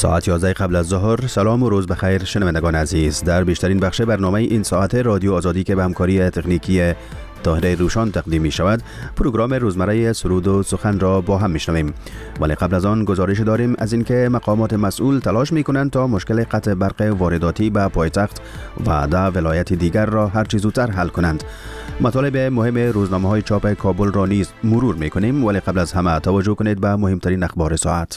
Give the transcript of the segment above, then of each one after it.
ساعت 11 قبل از ظهر. سلام و روز بخیر شنوندگان عزیز. در بیشترین بخش برنامه این ساعت رادیو آزادی که به همکاری تکنیکی طاهر روشان تقدیم می شود، پروگرام روزمره سرود و سخن را با هم می شنویم. ولی قبل از آن گزارش داریم از اینکه مقامات مسئول تلاش می کنند تا مشکل قطع برق وارداتی به پایتخت و ده ولایت دیگر را هر چه زودتر حل کنند. مطالب مهم روزنامه‌های چاپ کابل را نیز مرور می کنیم، ولی قبل از همه توجه کنید به مهمترین اخبار ساعت.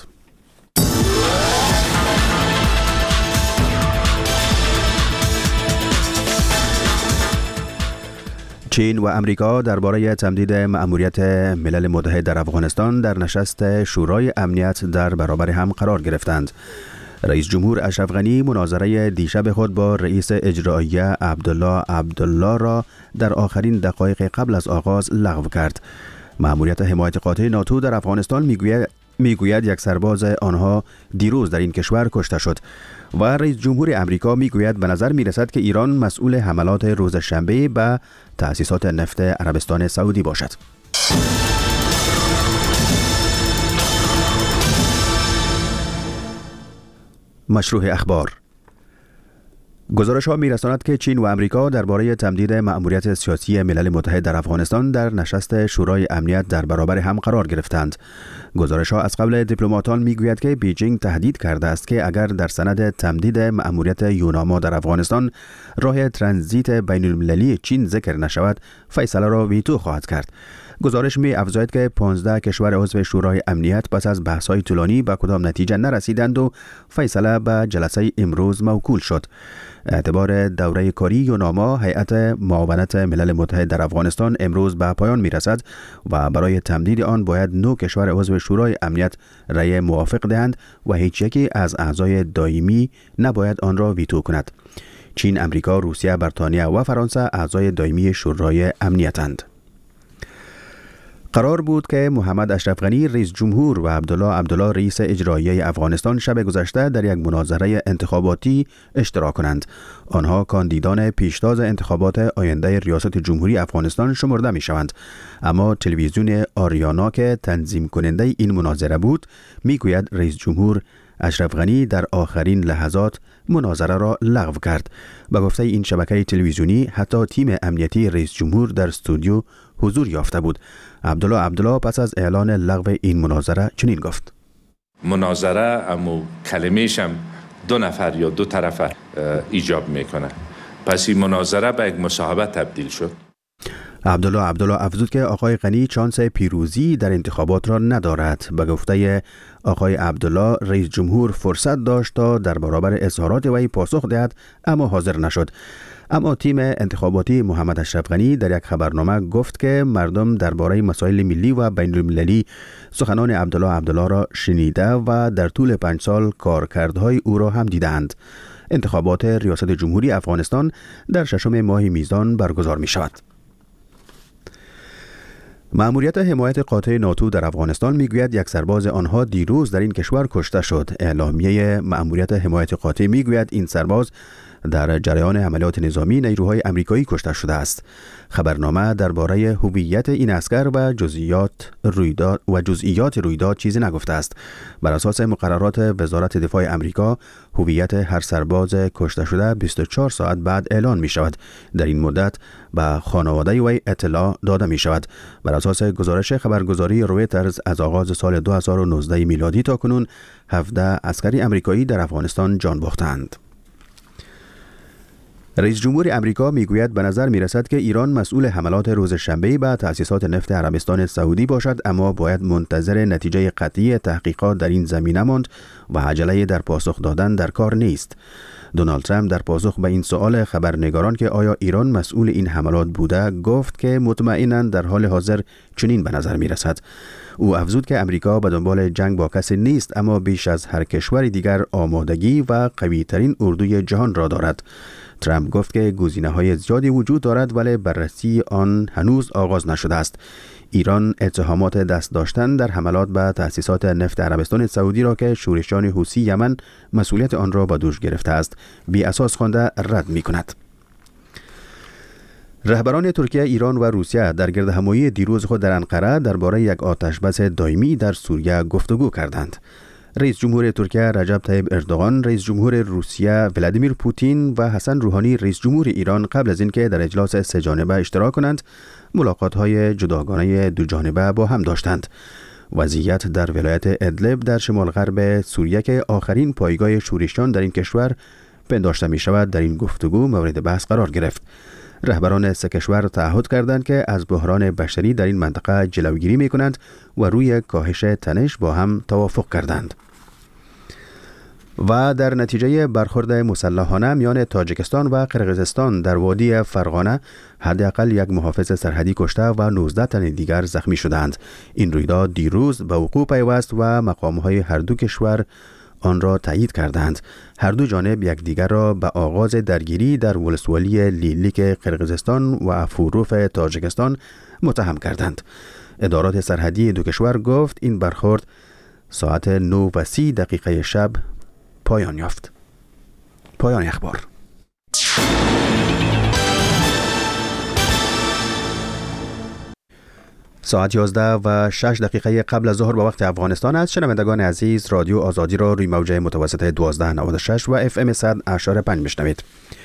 چین و امریکا درباره تمدید مأموریت ملل متحد در افغانستان در نشست شورای امنیت در برابر هم قرار گرفتند. رئیس جمهور اشرف غنی مناظره دیشب خود با رئیس اجراییه عبدالله را در آخرین دقایق قبل از آغاز لغو کرد. مأموریت حمایت قاطع ناتو در افغانستان میگوید یک سرباز آنها دیروز در این کشور کشته شد و رئیس جمهور امریکا میگوید به نظر میرسد که ایران مسئول حملات روز شنبه به تأسیسات نفت عربستان سعودی باشد. مشروع اخبار. گزارش ها می‌رساند که چین و امریکا درباره تمدید مأموریت سیاسی ملل متحد در افغانستان در نشست شورای امنیت در برابر هم قرار گرفتند. گزارش ها از قبل دیپلماتان میگوید که بیجینگ تهدید کرده است که اگر در سند تمدید مأموریت یوناما در افغانستان راه ترانزیت بین المللی چین ذکر نشود، فیصله را ویتو خواهد کرد. گزارش می افزاید که 15 کشور عضو شورای امنیت پس از بحث‌های طولانی به کدام نتیجه نرسیدند و فیصله به جلسه امروز موکول شد. اعتبار دوره کاری یوناما هیئت معاونت ملل متحد در افغانستان امروز به پایان می رسد و برای تمدید آن باید 9 کشور عضو شورای امنیت رأی موافق دهند و هیچ یکی از اعضای دائمی نباید آن را ویتو کند. چین، امریکا، روسیه، بریتانیا و فرانسه اعضای دائمی شورای امنیتند. قرار بود که محمد اشرف غنی رئیس جمهور و عبدالله رئیس اجراییه افغانستان شب گذشته در یک مناظره انتخاباتی اشتراک کنند. آنها کاندیدان پیشتاز انتخابات آینده ریاست جمهوری افغانستان شمرده می شوند، اما تلویزیون آریانا که تنظیم کننده این مناظره بود میگوید رئیس جمهور اشرف غنی در آخرین لحظات مناظره را لغو کرد. به گفته این شبکه تلویزیونی حتی تیم امنیتی رئیس جمهور در استودیو حضور یافته بود. عبدالله پس از اعلان لغو این مناظره چنین گفت: مناظره امو کلمه‌ش هم 2 نفر یا 2 طرف ایجاب میکنه، پس این مناظره به یک مصاحبه تبدیل شد. عبدالله افزود که آقای غنی شانس پیروزی در انتخابات را ندارد. به گفته آقای عبدالله رئیس جمهور فرصت داشت تا در برابر اظهارات وی پاسخ دهد اما حاضر نشد. اما تیم انتخاباتی محمد اشرف غنی در یک خبرنامه گفت که مردم درباره مسائل ملی و بین المللی سخنان عبدالله را شنیده و در طول 5 سال کارکردهای او را هم دیدند. انتخابات ریاست جمهوری افغانستان در 6 ماه میزان برگزار می شود. مأموریت حمایت قاطع ناتو در افغانستان میگوید یک سرباز آنها دیروز در این کشور کشته شد. اعلامیه مأموریت حمایت قاطع میگوید این سرباز در جریان عملیات نظامی نیروهای آمریکایی کشته شده است. خبرنامه درباره هویت این عسکر و جزئیات رویداد چیزی نگفته است. بر اساس مقررات وزارت دفاع آمریکا، هویت هر سرباز کشته شده 24 ساعت بعد اعلان می شود. در این مدت به خانواده وی اطلاع داده می شود. بر اساس گزارش خبرگزاری رویترز از آغاز سال 2019 میلادی تا کنون 17 عسکری آمریکایی در افغانستان جان باختند. رئیس جمهور امریکا میگوید به نظر میرسد که ایران مسئول حملات روز شنبه به تأسیسات نفت عربستان سعودی باشد، اما باید منتظر نتیجه قطعی تحقیقات در این زمینه ماند و عجله در پاسخ دادن در کار نیست. دونالد ترامپ در پاسخ به این سؤال خبرنگاران که آیا ایران مسئول این حملات بوده گفت که مطمئناً در حال حاضر چنین به نظر میرسد. او افزود که امریکا به دنبال جنگ با کسی نیست، اما بیش از هر کشور دیگر آمادگی و قوی‌ترین اردوی جهان را دارد. ترامپ گفت که گزینه‌های زیادی وجود دارد ولی بررسی آن هنوز آغاز نشده است. ایران اتهامات دست داشتن در حملات به تأسیسات نفت عربستان سعودی را که شورشیان حوثی یمن مسئولیت آن را به دوش گرفته است بی اساس خوانده رد می‌کند. رهبران ترکیه، ایران و روسیه در گردهمایی دیروز خود در انقره درباره یک آتشبس دائمی در سوریه گفتگو کردند. رئیس جمهور ترکیه رجب طیب اردوغان، رئیس جمهور روسیه ولادیمیر پوتین و حسن روحانی رئیس جمهور ایران قبل از اینکه در اجلاس سه جانبه اشتراک کنند، ملاقات‌های جداگانه دو جانبه با هم داشتند. وضعیت در ولایت ادلب در شمال غرب سوریه که آخرین پایگاه شورشیان در این کشور پنداشته می شود در این گفتگو مورد بحث قرار گرفت. رهبران سه کشور تعهد کردند که از بحران بشری در این منطقه جلوگیری می کنند و روی کاهش تنش با هم توافق کردند. و در نتیجه برخورد مسلحانه میان تاجیکستان و قرقیزستان در وادی فرغانه حداقل یک محافظ سرحدی کشته و 19 تن دیگر زخمی شدند. این رویداد دیروز به وقوع پیوست و مقام‌های هر دو کشور آن را تایید کردند. هر دو جانب یکدیگر را به آغاز درگیری در ولسوالی لیلیک قرقیزستان و افوروف تاجیکستان متهم کردند. ادارات سرحدی دو کشور گفت این برخورد ساعت 9:30 شب پایان یافت. پایان اخبار. ساعت 11:06 قبل از ظهر به وقت افغانستان است. شنوندگان عزیز، رادیو آزادی را روی موج متوسط 1296 و FM 100.5 میشنوید.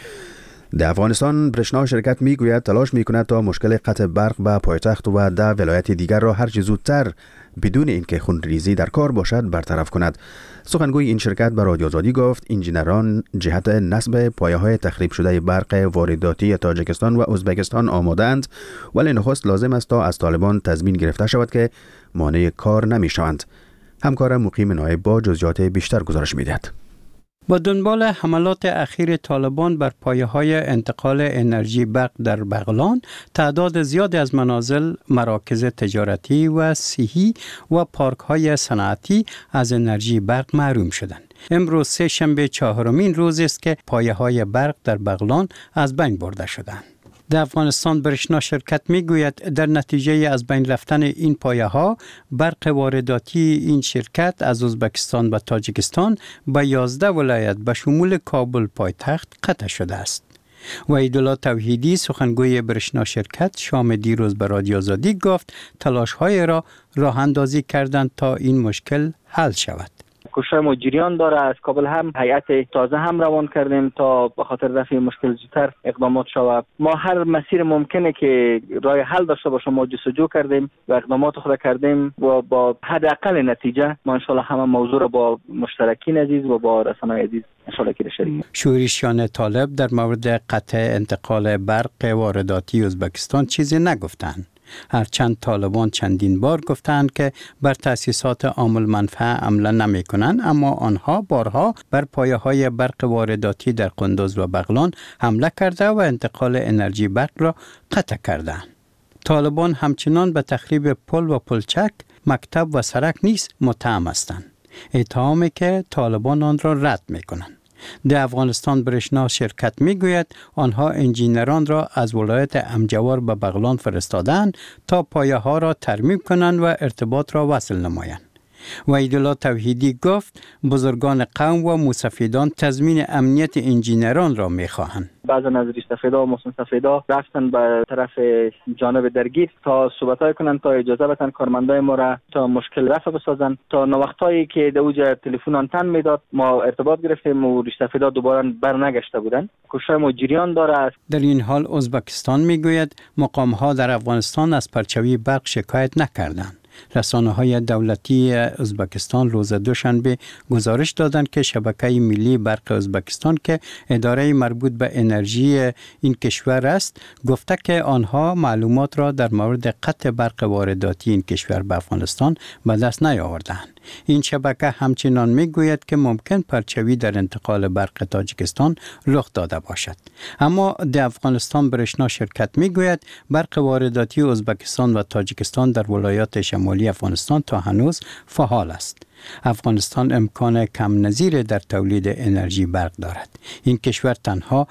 در افغانستان برشنا شرکت میگوید تلاش میکند تا مشکل قطع برق به پایتخت و در ولایت دیگر را هر چه زودتر بدون اینکه خونریزی در کار باشد برطرف کند. سخنگوی این شرکت به رادیو آزادی گفت انجینران جهت نصب پایه‌های تخریب شده برق وارداتی تاجیکستان و ازبکستان آماده‌اند، ولی نخست لازم است تا از طالبان تضمین گرفته شود که مانع کار نمی‌شوند. همکار مقیم نایب با جزئیات بیشتر گزارش می‌دهد. با دنبال حملات اخیر طالبان بر پایه‌های انتقال انرژی برق در بغلان، تعداد زیادی از منازل، مراکز تجارتی و صحی و پارک‌های صنعتی از انرژی برق محروم شدند. امروز سه شنبه چهارمین روز است که پایه‌های برق در بغلان از بین برده شدند. در افغانستان برشنا شرکت میگوید در نتیجه از بین رفتن این پایه‌ها برق وارداتی این شرکت از ازبکستان و تاجیکستان به 11 ولایت به شمول کابل پایتخت قطع شده است. وحیدالله توحیدی سخنگوی برشنا شرکت شام دیروز به رادیو آزادی گفت تلاش‌های را راه اندازی کردند تا این مشکل حل شود. کوشش ما جریان داره. از کابل هم هیئت تازه هم روان کردیم تا به خاطر رفع مشکل زودتر اقدامات شود. ما هر مسیر ممکنه که راه حل داشته باشیم ما جستجو کردیم و اقدامات خود کردیم و با حداقل نتیجه ما ان شاء الله همه موضوع را با مشترکین عزیز و با رسانه‌های عزیز ان شاء الله که شریک. شورشیان طالب در مورد قطع انتقال برق وارداتی ازبکستان چیزی نگفتند. هرچند طالبان چندین بار گفتند که بر تأسیسات عامل منفعه حمله نمی کنند، اما آنها بارها بر پایه‌های برق وارداتی در قندوز و بغلان حمله کرده و انتقال انرژی برق را قطع کردند. طالبان همچنان به تخریب پل و پلچک، مکتب و سرک نیز متهم هستند، اتهامی که طالبان آن را رد می کنند. در افغانستان برشنا شرکت میگوید آنها انجینران را از ولایت امجوار به بغلان فرستادند تا پایه ها را ترمیم کنند و ارتباط را وصل نمایند. وحیدالله توحیدی گفت بزرگان قوم و موسفیدان تضمین امنیت انجینران را میخواهند. بعضا از ریش‌سفیدا و موسفیدا رفتن به طرف جانب درگیر تا صحبت‌های کنند تا اجازه بدن کارمندای ما را تا مشکل رفع بسازن. تا وقتایی که در اوج تلفن آنتن میداد ما ارتباط گرفتیم و ریش‌سفیدا دوباره برنگشته بودند. کوشش ما جریان داره. در این حال ازبکستان میگوید مقام‌ها در افغانستان از پرچوی برق شکایت نکردند. رسانه‌های دولتی ازبکستان روز دوشنبه گزارش دادند که شبکه ملی برق ازبکستان که اداره مربوط به انرژی این کشور است گفته که آنها معلومات را در مورد قطع برق وارداتی این کشور به افغانستان به دست نیاوردند. این شبکه همچنان میگوید که ممکن پرچوی در انتقال برق تاجیکستان رخ داده باشد. اما در افغانستان برشنا شرکت میگوید برق وارداتی ازبکستان و تاجیکستان در ولایات شمالی افغانستان تا هنوز فعال است. افغانستان امکان کم نظیر در تولید انرژی برق دارد. این کشور تنها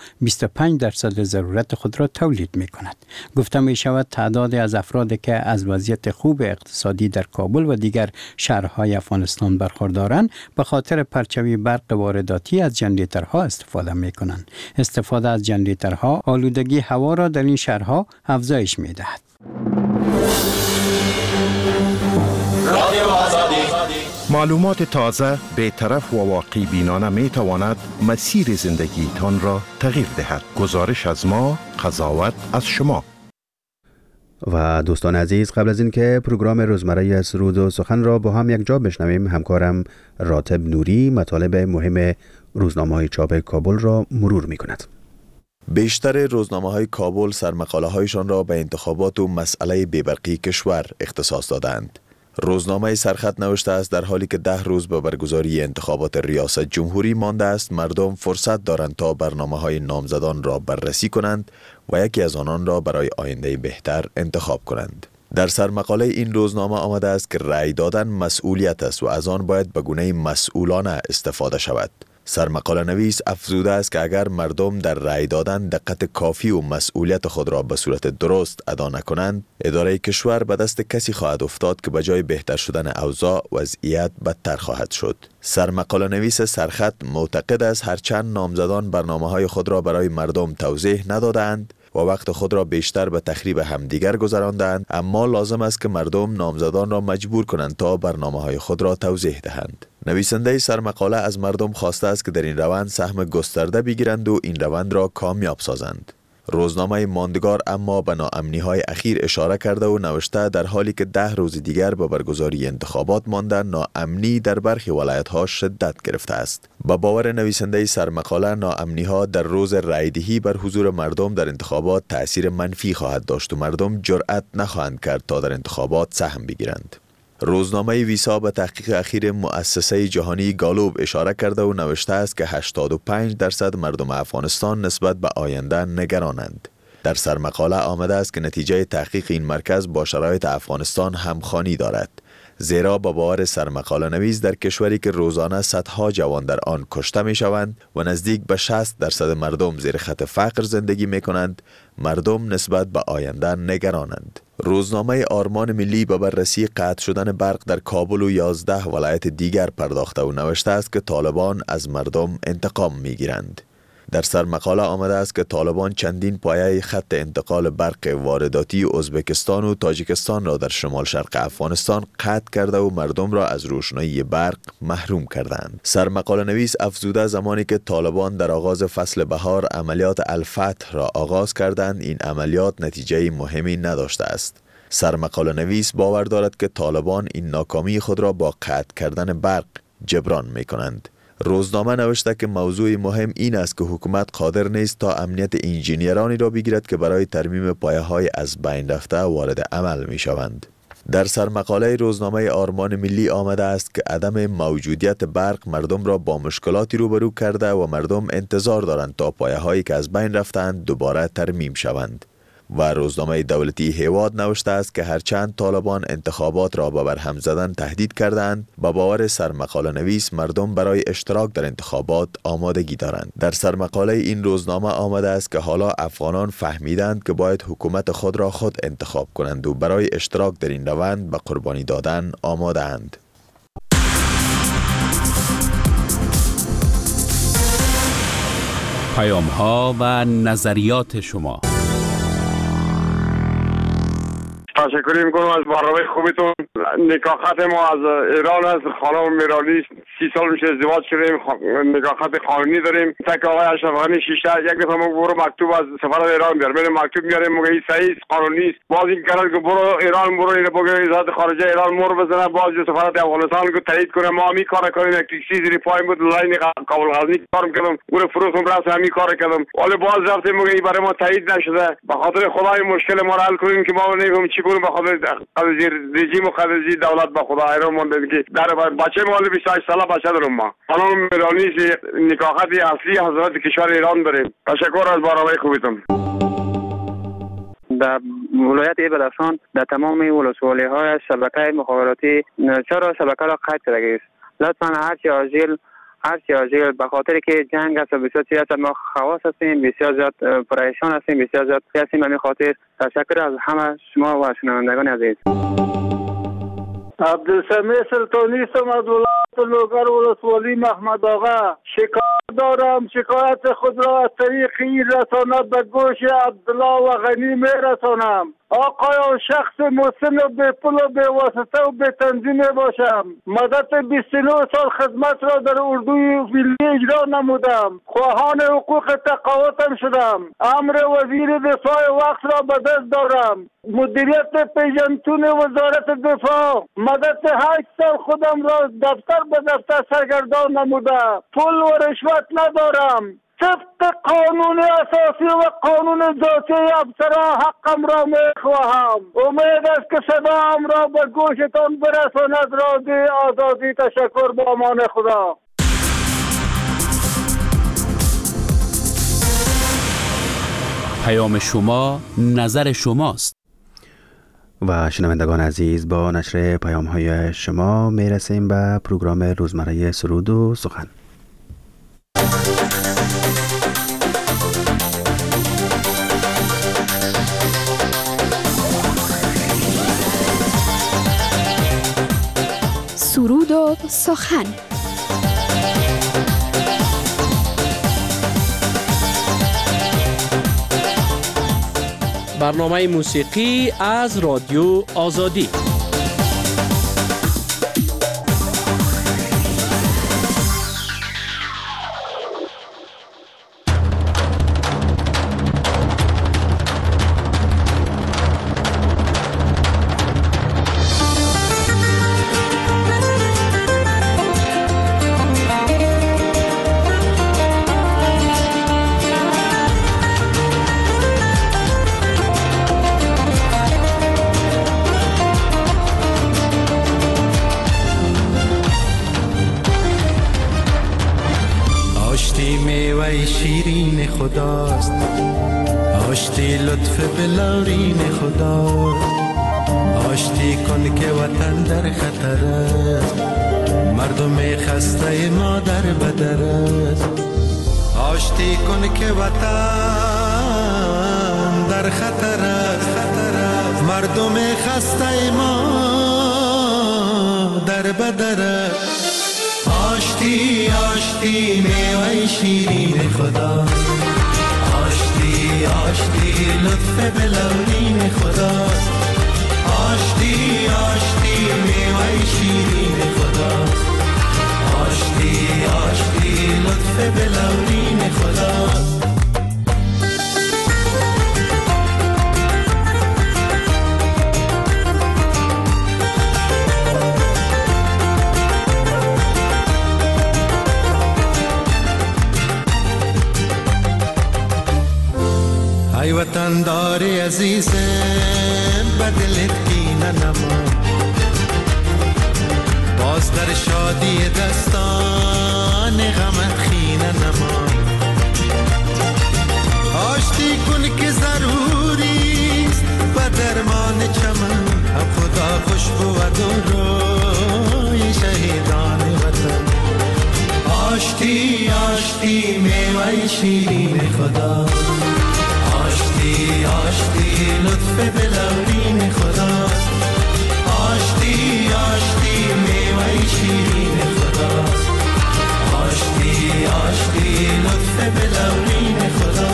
25% ضرورت خود را تولید می کند. گفته می شود تعدادی از افرادی که از وضعیت خوب اقتصادی در کابل و دیگر شهرهای افغانستان برخوردارند به خاطر پرچوی برق وارداتی از جنریترها استفاده می کنند. استفاده از جنریترها آلودگی هوا را در این شهرها افزایش می دهد. ما معلومات تازه، بی‌طرف و واقع بینانه می تواند مسیر زندگیتان را تغییر دهد. گزارش از ما، قضاوت از شما. و دوستان عزیز، قبل از این که پروگرام روزمره سرود و سخن را با هم یک جا بشنویم، همکارم راتب نوری مطالب مهم روزنامه‌های چاپ کابل را مرور می کند. بیشتر روزنامه‌های کابل سرمقاله‌هایشان را به انتخابات و مسئله بی‌برقی کشور اختصاص دادند. روزنامه سرخط نوشته است در حالی که 10 روز به برگزاری انتخابات ریاست جمهوری مانده است، مردم فرصت دارند تا برنامه‌های نامزدان را بررسی کنند و یکی از آنان را برای آینده بهتر انتخاب کنند. در سرمقاله این روزنامه آمده است که رأی دادن مسئولیت است و از آن باید به گونه مسئولانه استفاده شود. سرمقاله نویس افزوده است که اگر مردم در رأی دادن دقت کافی و مسئولیت خود را به صورت درست ادا نکنند، اداره کشور به دست کسی خواهد افتاد که به جای بهتر شدن اوضاع، وضعیت بدتر خواهد شد. سرمقاله نویس سرخط معتقد است هرچند نامزدان برنامه‌های خود را برای مردم توضیح ندادند و وقت خود را بیشتر به تخریب همدیگر گذراندند، اما لازم است که مردم نامزدان را مجبور کنند تا برنامه‌های خود را توضیح دهند. نویسنده سرمقاله از مردم خواسته است که در این روند سهم گسترده بگیرند و این روند را کامیاب سازند. روزنامه ماندگار اما به ناامنی‌های اخیر اشاره کرده و نوشته در حالی که 10 روز دیگر به برگزاری انتخابات مانده، ناامنی در برخی ولایت‌ها شدت گرفته است. با باور نویسنده سرمقاله، ناامنی‌ها در روز رایدهی بر حضور مردم در انتخابات تأثیر منفی خواهد داشت و مردم جرأت نخواهند کرد تا در انتخابات سهم بگیرند. روزنامه ویسا به تحقیق اخیر مؤسسه جهانی گالوب اشاره کرده و نوشته است که 85% مردم افغانستان نسبت به آینده نگرانند. در سرمقاله آمده است که نتیجه تحقیق این مرکز با شرایط افغانستان همخوانی دارد، زیرا با باور سرمقاله نویس در کشوری که روزانه صدها جوان در آن کشته می شوند و نزدیک به 60% مردم زیر خط فقر زندگی می کنند، مردم نسبت به آینده نگرانند. روزنامه آرمان ملی به بررسی قطع شدن برق در کابل و 11 ولایت دیگر پرداخته و نوشته است که طالبان از مردم انتقام می گیرند. در سرمقاله آمده است که طالبان چندین پایه خط انتقال برق وارداتی ازبکستان و تاجیکستان را در شمال شرق افغانستان قطع کرده و مردم را از روشنایی برق محروم کردند. سرمقاله نویس افزوده زمانی که طالبان در آغاز فصل بهار عملیات الفتح را آغاز کردند، این عملیات نتیجه مهمی نداشته است. سرمقاله نویس باور دارد که طالبان این ناکامی خود را با قطع کردن برق جبران می کنند. روزنامه نوشته که موضوع مهم این است که حکومت قادر نیست تا امنیت انجینیرانی را بگیرد که برای ترمیم پایه‌های از بین رفته وارد عمل می شوند. در سرمقاله روزنامه آرمان ملی آمده است که عدم موجودیت برق مردم را با مشکلاتی روبرو کرده و مردم انتظار دارند تا پایه‌هایی که از بین رفتند دوباره ترمیم شوند. و روزنامه دولتی هیواد نوشته است که هرچند طالبان انتخابات را به برهم زدن تهدید کردند، با باور سرمقاله نویس مردم برای اشتراک در انتخابات آمادگی دارند. در سرمقاله این روزنامه آمده است که حالا افغانان فهمیدند که باید حکومت خود را خود انتخاب کنند و برای اشتراک در این روند به قربانی دادن آماده اند. پیام‌ها و نظریات شما. تشکر میکنم از برنامه خوبتون. نکاح خط ما از ایران است. خانم میرالی 30 سال میشه ازدواج کردیم، نکاح خط قانونی داریم. تک آقای اشرف غنی شیشه یک دفعه ما برو مکتوب از سفارت ایران بیار، میریم مکتوب میاریم، میگه این صحیح قانونی است. باز این قرار که برو ایران، برو اینو بگه وزارت خارجه ایران مور بزنه، باز سفارت افغانستان کو تایید کنه. ما می کار کنیم، یک تاکسی زیر پای بود لاین کابل غزنی کار میکردم، اون فروختم راست همین کار کردم، ولی باز رفتیم میگه این برای ما تایید نشده. به خاطر خدای مشکل ما حل کنیم که ما نمیفهمیم چی کنیم. به خاطر رژیم و خارجی دولت به خدا ایران مونده که در بچه مال 28 ساله بچه دارم. ما خانم میرانی نکاحت اصلی حضرت کشور ایران داریم. تشکر از برنامه خوبتون. در ولایت بدخشان در تمام ولسوالی‌های شبکه مخابراتی چرا شبکه را قطع کرده است؟ لطفاً هرچی عاجل به خاطر که جنگ است و بسیار سیاست ما خواص هستیم، بسیار زیاد پریشان هستیم، بسیار زیاد هستیم. همین خاطر تشکر از همه شما و شنوندگان عزیز. عبدالسمیع سلطانی هستم از ولایت لوگر ولسوالی محمد آقا. شکایت دارم، شکایت خود را از طریق این رسانه به گوش عبدالله و غنی می رسانم. آقای شخص مسن و بی پول و بی واسطه و بی تنظیم باشم. مدت 29 سال خدمت را در اردوی ملی اجرا نمودم. خواهان حقوق تقاعدم شدم. امر وزیر دفاع وقت را به دست دارم. مدیریت پیژنتون وزارت دفاع مدت 8 سال خودم را دفتر به دفتر سرگردان نموده. پول و رشوت ندارم. طبق قانون اساسی و قانون ذاتی افسران حقم را میخواهم. امید است که صدام را به گوشتان برساند. راضی آزادی. تشکر. با امان خدا. پیام شما نظر شماست. و شنوندگان عزیز، با نشر پیام‌های شما میرسیم به پروگرام روزمره سرود و سخن. سرود و سخن. برنامه موسیقی از رادیو آزادی. شیرین خداست، آشتی لطف بلارین خداست. آشتی کن که وطن در خطر است، مردم خسته ما در بدر است. آشتی کن که وطن در خطر است، مردم خسته ما در بدر است. آشتی آشتی میوه شیرین خدا، آشتی آشتی لطف بلورین خدا. آشتی آشتی میوه شیرین خدا، آشتی آشتی لطف بلورین خدا. ای وطن داری عزیزم بدلت کینه نما، باز در شادی دستان غمت خینه نما. آشتی کن که ضروریست و درمان چمن، هم خدا خوش بود و روی شهیدان وطن. آشتی آشتی میوه شیرین خدا، آشتی آشتی لطف بلورین خدا. آشتی آشتی میوه شیرین خدا، آشتی آشتی لطف بلورین خدا.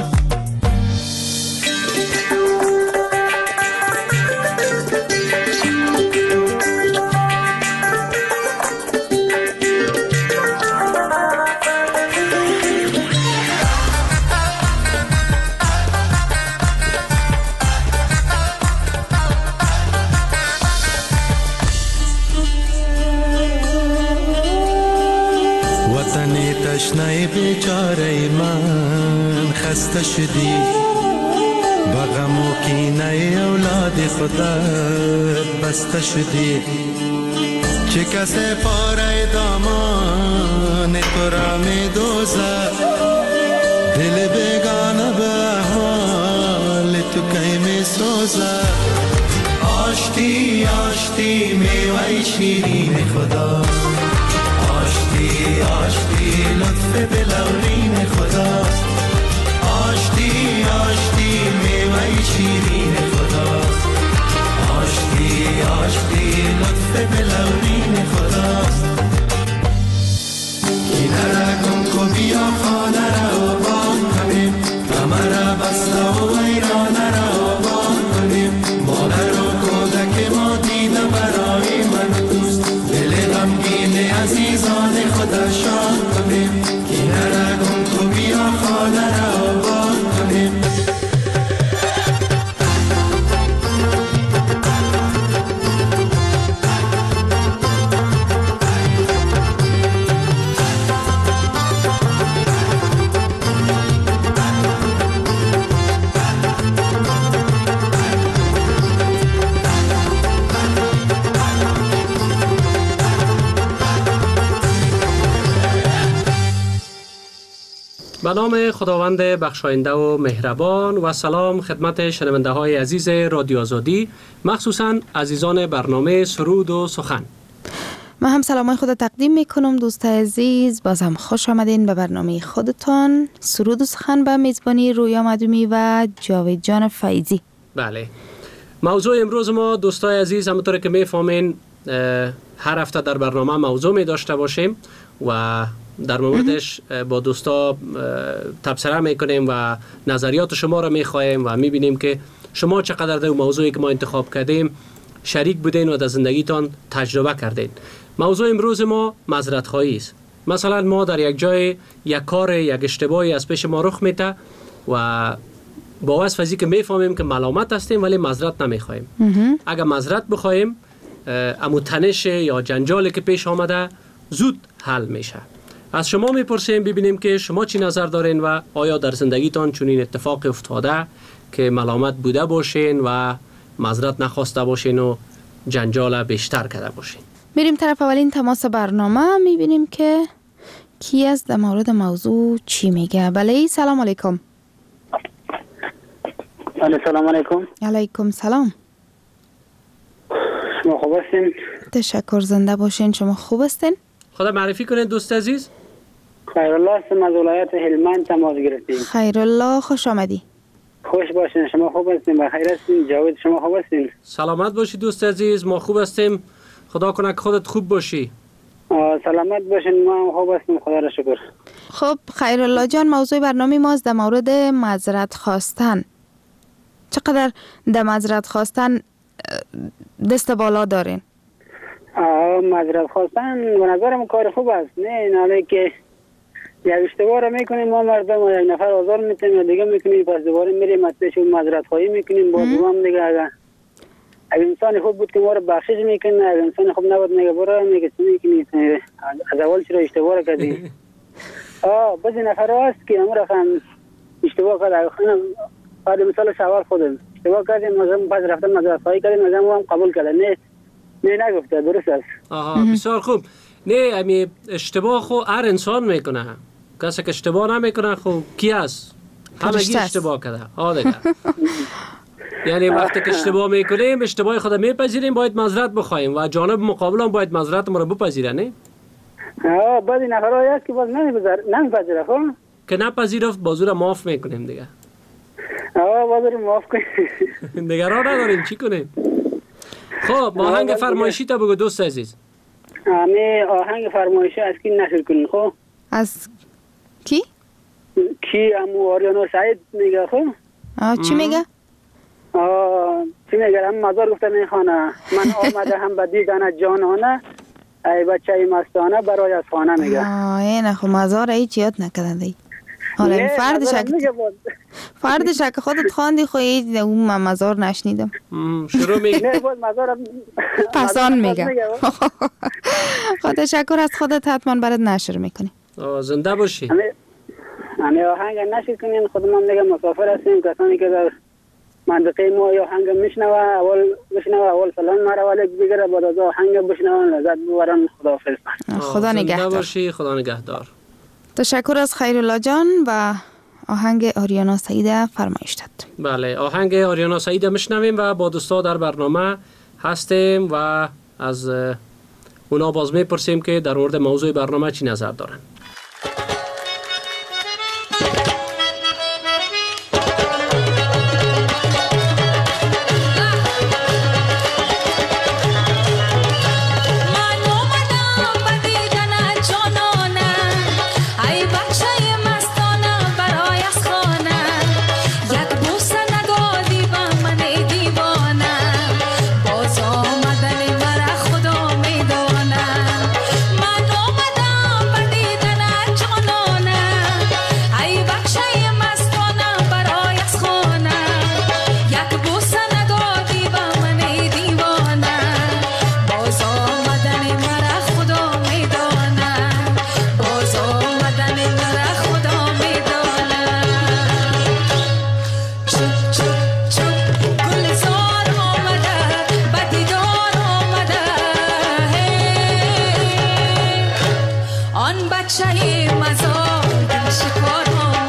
تشنه بیچاره من خسته شدی، با غم و کینه اولاد خودت بسته شدی. چه کسی پاره دامان تو را می دوزد، دل بیگانه به حال تو کی می سوزد. آشتی آشتی میوه شیرین خدا، آشتی آشتی لطف بلورین خدا. آشتی آشتی میوه شیرین خدا، آشتی آشتی لطف بلورین خدا. کینه را کن کو بیا خانه را آبان کنیم، غم را بسته و ویرانه را آبان کنیم. به نام خداوند بخشاینده و مهربان و سلام خدمت شنونده های عزیز رادیو آزادی، مخصوصا عزیزان برنامه سرود و سخن. من هم سلامای خود تقدیم میکنم دوستای عزیز، بازم خوش آمدین به برنامه خودتان سرود و سخن به میزبانی رویا مدومی و جاوید جان فیضی. بله، موضوع امروز ما دوستای عزیز همونطور که میفهمین هر هفته در برنامه موضوع می داشته باشیم و در موردش با دوستا تبصره میکنیم و نظریات شما را میخوایم و میبینیم که شما چقدر در موضوعی که ما انتخاب کردیم شریک بودین و در زندگیتان تجربه کردین. موضوع امروز ما معذرت خواهی است. مثلا ما در یک جای یک کار یک اشتباهی از پیش ما رخ میته و با وصف از اینکه میفهمیم که ملامت هستیم ولی معذرت نمیخوایم. اگر معذرت بخوایم امو تنش یا جنجالی که پیش آمده زود حل میشه. از شما میپرسیم ببینیم که شما چی نظر دارین و آیا در زندگیتان چنین اتفاق افتاده که ملامت بوده باشین و معذرت نخواسته باشین و جنجال بیشتر کرده باشین. میریم طرف اولین تماس برنامه، میبینیم که کی است در مورد موضوع چی میگه. بله، سلام علیکم. سلام علیکم. علیکم سلام. شما خوب هستین؟ تشکر، زنده باشین. شما خوب هستین؟ خدا معرفی کنید دوست عزیز. خیرالله هستم از ولایت هلمند تماس گرفتیم. خیرالله، خوش آمدی. خوش باشین. شما خوب هستین؟ بخیر هستین؟ جاوید شما خوب هستین؟ سلامت باشی دوست عزیز، ما خوب هستیم. خدا کنه که خودت خوب باشی. سلامت باشین، ما هم خوب هستیم، خدا را شکر. خب خیرالله جان، موضوع برنامه ماست در مورد معذرت خواستن. چقدر در معذرت خواستن دست بالا دارین؟ معذرت خواستن به نظرم کار خوب است. نه ناله که یک اشتباه را میکنیم ما مردم و یک نفر آزار میتیم یا دیگه میکنیم، پس دوباره میریم از پیش معذرت خواهی میکنیم با دوام دیگه. اگر انسان خوب بود که ما رو بخشش میکنه، اگر انسان خوب نبود میگه برو میگه چی میکنی از اول چرا اشتباه را کردی. بعضی نفر هست که امور هم اشتباه کرد. بعد مثال شوار خودم اشتباه کردیم، مثلا بعد رفتن معذرت خواهی کردیم، مثلا هم قبول کرد. نه نگفته، درست است. بسیار خوب. نه امی اشتباه خو هر انسان میکنه، کسی که اشتباه نمیکنه خو کی است؟ همگی اشتباه کرده. دیگه یعنی وقتی که اشتباه میکنیم اشتباه خود میپذیریم، باید معذرت بخوایم و جانب مقابل هم باید معذرت ما رو بپذیره. نه بعضی نفرایی هست که باز نمیپذیره، خب که نپذیرفت بازو رو معاف میکنیم دیگه. بازو رو معاف کنیم دیگه راه نداریم، چی کنیم؟ خب آهنگ فرمایشی تا بگو دوست عزیز. آهنگ فرمایشی از کی نشر کنین؟ خب از کی؟ کی؟ امو آریانا سعید میگه. خب چی میگه؟ چی میگه؟ هم مزار گفته میخوانه من آمده هم به دیدن جانانه ای بچه مستانه برای از خانه میگه. اینه خب مزار هیچ یاد نکردن دی. حالا فردش که خودت خواندی خواهی اون من مزار نشنیدم. شروع میگه نه باز مزار پسان میگه. خب تشکر از خودت، حتما برات نشر میکنی. زنده باشی. همه آهنگ نشر کنین. خود ما دیگه مسافر هستیم، کسانی که در منطقه ما یا آهنگ میشنوه اول سلام مرا ولی دیگه بعد از آهنگ بشنوه لذت ببرن. خداحافظ. خدا نگهدار. زنده باشی، خدا نگهدار. تشکر از خیرالله جان و آهنگ آریانا سعید فرمایش داد. بله، آهنگ آریانا سعید میشنویم و با دوستا در برنامه هستیم و از اونا باز میپرسیم که در مورد موضوع برنامه چی نظر دارن. آن بچه مزار دل شکار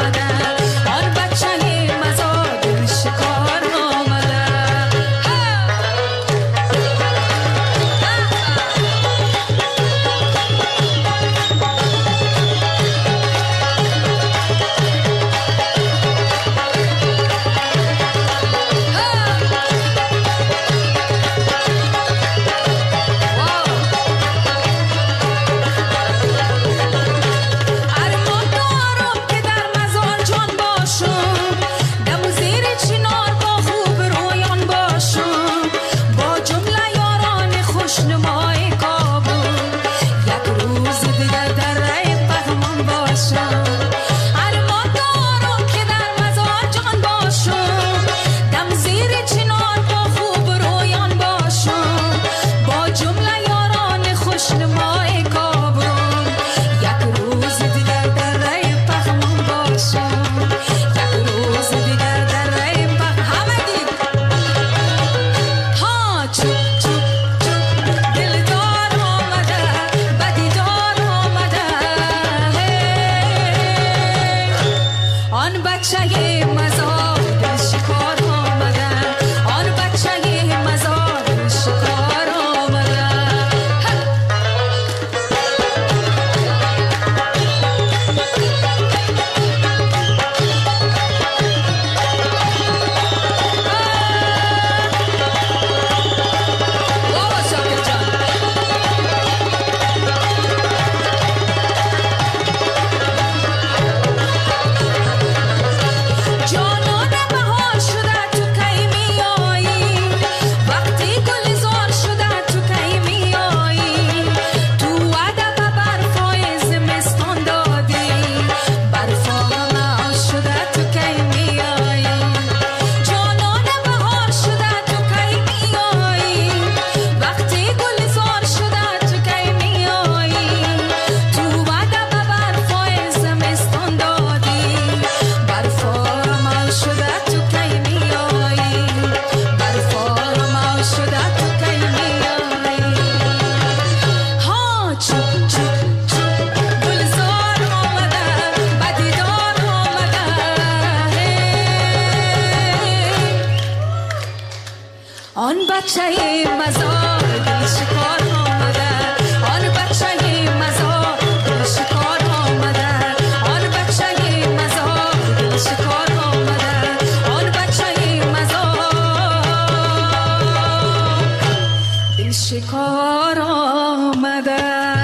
آن بچه مزار دل شکار آمده آن بچه مزار دل شکار آمده آن بچه مزار دل شکار آمده آن بچه مزار دل شکار آمده.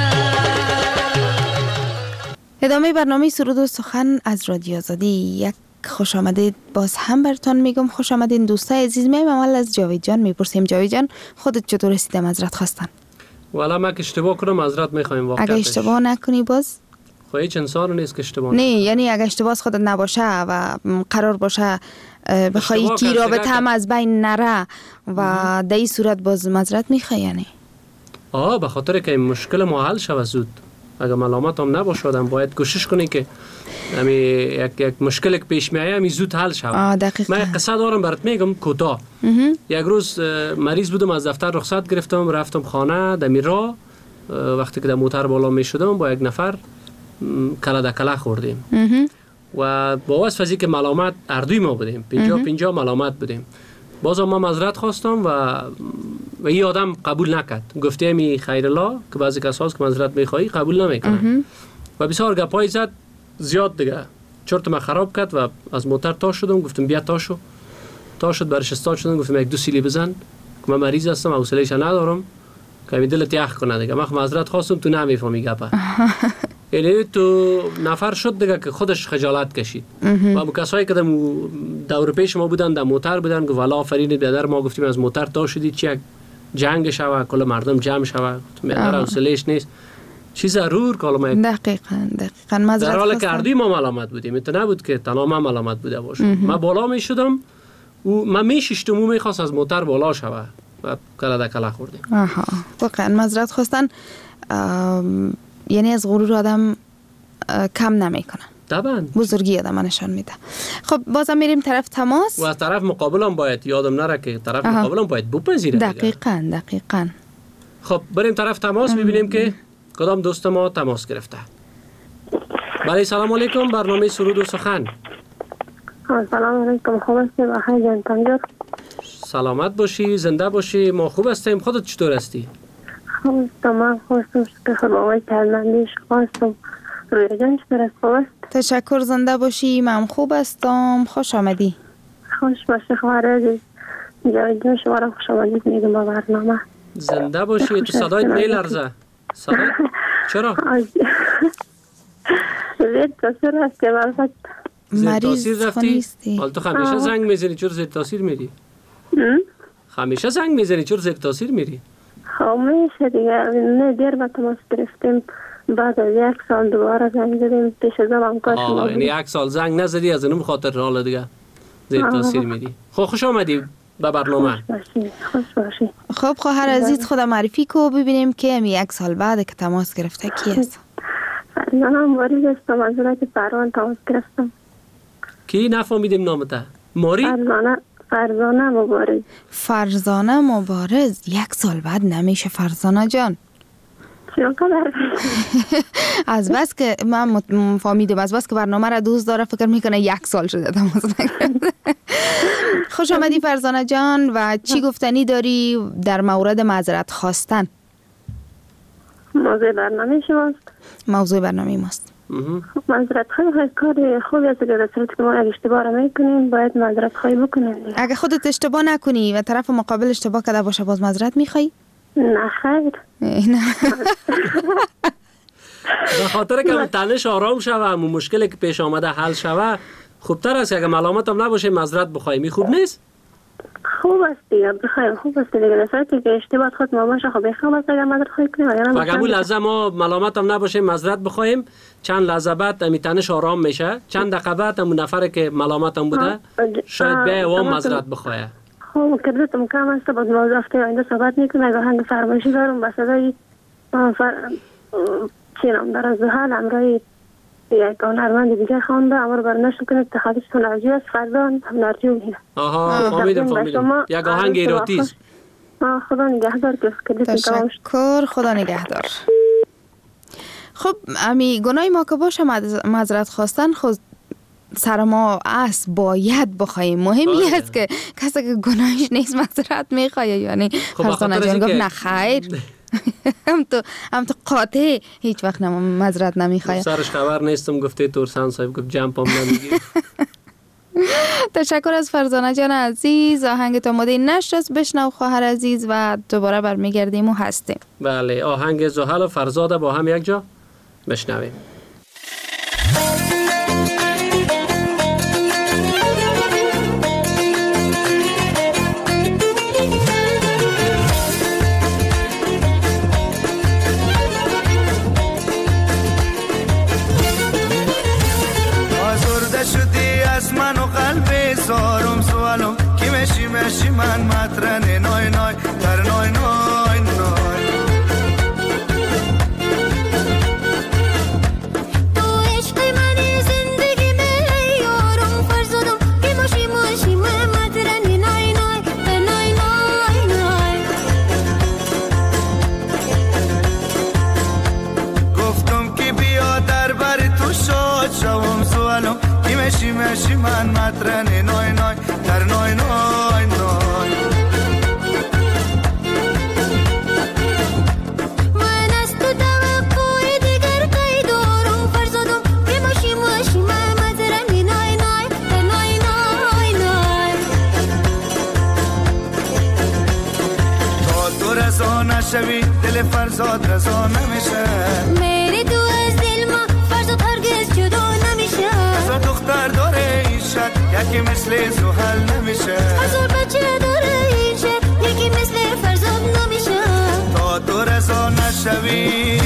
ادامه برنامه سرود و سخن از رادیو آزادی. یک خوش آمدید باز هم براتون میگم. خوش آمدین دوستای عزیز. میایم اول از جاوید جان میپرسیم. جاوید جان خودت چطور رسیده معذرت خواستن؟ والا ما که اشتباه کنم معذرت میخوایم واقعا. اگه اشتباه نکنی باز خب هیچ انسان نیست که اشتباه نه، یعنی اگه اشتباه خودت نباشه و قرار باشه بخوای کی رابطه هم از بین نره و در این صورت باز معذرت میخوای یعنی به خاطر که مشکل ما حل شود زود. اگه ملامت هم نباشه آدم باید کوشش کنی که یک مشکل که پیش میایه همی زود حل شود. من یک قصه دارم برات میگم کوتاه. یک روز مریض بودم، از دفتر رخصت گرفتم، رفتم خانه. در راه وقتی که در موتر بالا میشدم با یک نفر کله در کله خوردیم و با واسه فزی که ملامت اردوی ما بودیم 50-50 ملامت بودیم. باز ما معذرت خواستم و این آدم قبول نکرد. گفته می خیر الله که بعضی کسا که معذرت میخوایی قبول نمیکنه و بسیار گپای زد زیاد دیگه. چرت ما خراب کرد و از موتر تا شدم. گفتم بیا تا شد برش استاد شدم. گفتم یک دو سیلی بزن که من مریض هستم حوصله‌اش ندارم که می دلت یخ کنه دیگه. من معذرت خواستم تو نمیفهمی گپا. یعنی تو نفر شد دیگه که خودش خجالت کشید و کسایی که دور پیش ما بودن در موتر بودن گفت والا آفرین بیادر. ما گفتیم از موتر تا شدی چی یک جنگ شوه کل مردم جمع شوه بیادر حوصله‌اش نیست چی ضرور کلمه. دقیقاً معذرت در حال که اردوی ما ملامت بودیم. این نبود که تنها ما ملامت بوده باشم. من بالا می شدم و من میشیشتم و میخواست از موتر بالا شوه و کله در کله خوردیم. واقعا معذرت خواستن یعنی از غرور آدم کم نمیکنه. طبعا بزرگی آدم نشان میده. خب بازم میریم طرف تماس و از طرف مقابل هم باید یادم نره که طرف مقابل هم باید بپذیره. دقیقاً. خب بریم طرف تماس ببینیم که کدام دوست ما تماس گرفته. بله سلام علیکم. برنامه سرود و سخن. سلام علیکم. خوب هستی؟ بخیر جان تنجور. سلامت باشی، زنده باشی. ما خوب هستیم. خودت چطور هستی؟ خوب هستم. من خواستم که خداوند کلمندیش خواستم. روی جان چطور است؟ خوب است؟ تشکر. زنده باشی. من خوب هستم. خوش آمدی. خوش باشی خواهر عزیز. جاوید جان شما را خوش آمدید میگم با برنامه. زنده باشی. تو صدایت میلرزه. صدایت چرا؟ زیر تاثیر هست که برفت زیر تاثیر رفتی؟ حال تو همیشه زنگ میزنی چرا زیر تاثیر میری؟ همیشه زنگ میزنی چرا زیر تاثیر میری؟ میشه دیگه. نه دیر با تماس گرفتیم بعد از 1 سال دوباره زنگ زدیم پیش از هم کاش ما یعنی 1 سال زنگ نزدی از اینم خاطر حالا دیگه زیر تاثیر میری. خوش آمدی به برنامه. خوش باشی. خب خواهر عزیز خدا معرفی کو ببینیم که 1 سال بعد که تماس گرفته کی است؟ فرزانه مبارز استم از ولایت پروان تماس گرفتم. کی نفهمیدیم نامته؟ ماری؟ فرزانه مبارز. فرزانه مبارز. 1 سال بعد نمیشه فرزانه جان. از بس که من فهمیدم از بس که برنامه را دوست داره فکر میکنه 1 سال شده تماس نکرده. خوش آمدی فرزانه جان. و چی گفتنی داری در مورد معذرت خواستن؟ موضوع برنامه شماست. موضوع برنامه ماست. معذرت خواهی کار خوبی است که در صورتی که ما اگه اشتباه را میکنیم باید معذرت خواهی بکنیم. اگه خودت اشتباه نکنی و طرف مقابل اشتباه کرده باشه باز معذرت میخوای؟ نه خیر. نه. به خاطر که تنش آرام شوه و مشکلی که پیش آمده حل شوه خوبتر است. اگه ملامت هم نباشه معذرت بخوایم. خوب نیست؟ خوب است دیگه. بخیر خوب است دیگه. در صورتی که اشتباه خود ما باشه خب خوب است اگه معذرت خواهی کنیم. اگه همون لحظه ما ملامت هم نباشه معذرت بخوایم چند لحظه بعد همین تنش آرام میشه. چند دقیقه بعد همون نفر که ملامت هم بوده شاید به و معذرت بخواه. خب کردتم کم است باز موضوع هفته آینده صحبت میکنم. اگه هنگ فرمایشی دارم با صدای چینم در از حال امرای یک هنرمند دیگه خوانده امر بر نشر کنید تخلیصتون عجیب است فردان هنرجی میگه. فهمیدم. یک آهنگ ایراتیز. خدا نگهدار که کردتم. تشکر. خدا نگهدار. خب امی گناه ما که باشه معذرت خواستن خود سر ما است، باید بخوایم. مهمی است که کسی که گناهش نیست معذرت میخواه. یعنی فرزانه جان گفت نه خیر هم تو قاطع هیچ وقت معذرت نمیخواه. سرش خبر نیستم گفته تورسان صاحب گفت جمپم نمیگی. تشکر از فرزانه جان عزیز. آهنگ تا ماده نشست بشنو خواهر عزیز و دوباره برمیگردیم و هستیم. بله، آهنگ زحل و فرزاده با هم یک جا بشنویم. از من و قلب سارم سوالم کی مشی من مطرن نای نای در نای نای نای تو عشق منی زندگی می یارم فرزادم کی مشی من مطرن نای نای در نای نای نای گفتم که بیا در بر تو شاد شوم سوالم مشی من مطرن نای نای در نای نای نای من از تو توقع دیگر کی دارم فرزادم که مشی من مطرن نای نای در نای نای نای تا تو رضا نشوی دل فرزاد رضا نمیشه. میری تو از دل ما فرزاد هرگز جدا نمیشه. دختر داره این شهر یکی مثل زحل نمیشه. هزار بچه داره این شهر یکی مثل فرزاد نمیشه. تا تو رضا نشوی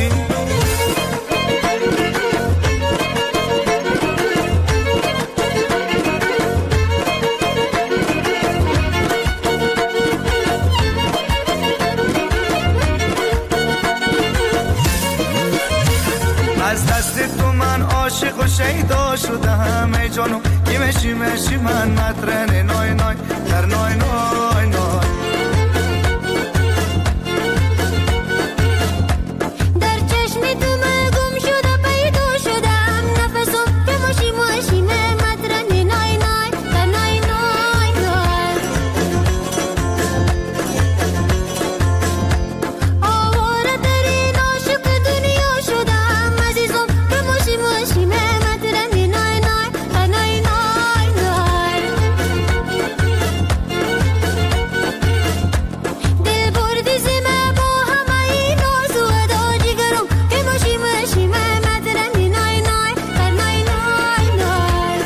از دست تو من عاشق و شیدا شدم ای جانو کی مشی من مطرن نای نای در نای نای نای در چشم تو من گم شده پیدا شدم نفسم که مشی من مطرن نای نای در نای نای نای آواره ترین عاشق دنیا شدم عزیزم که مشی من مطرن نای نای در نای نای نای دل بردی زمه با همه این آرزو ادا جگرم که مشی من مطرن نای نای در نای نای نای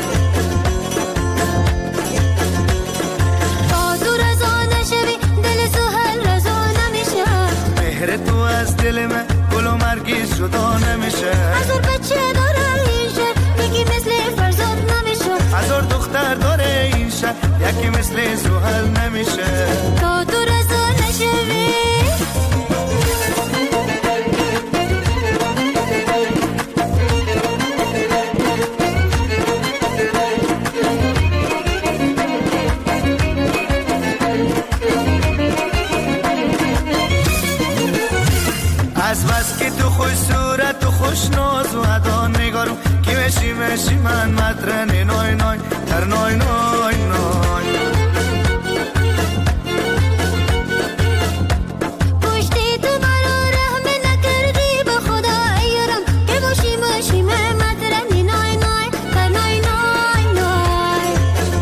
تا تو رضا نشوی دل زحل رضا نمیشه. مهر تو از دل من گل و مرگیز جدا نمیشه. هزار بچه داره این شهر یکی مثل فرزاد نمیشه. هزار دختر داره این شهر یکی مثل زحل نمیشه. تا تو رضا نشوی از بس که تو خوش صورت و خوش ناز و ادا نگارم کی مشی من مطرن نای نای در نای نای نای پشتی تو مرا رحم نکردی به خدا یارم که مشی من مطرن نای نای در نای نای نای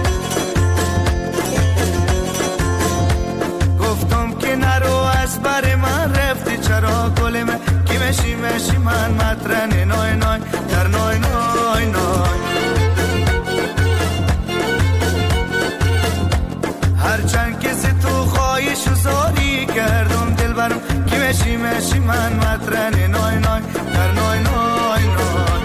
گفتم که نرو از بر من رفتی چرا گل من کی مشی من مطرن نای نای در نای نای نای هرچند که ز تو خواهش و زاری کردم دل برم کی مشی من مطرن نای نای در نای نای نای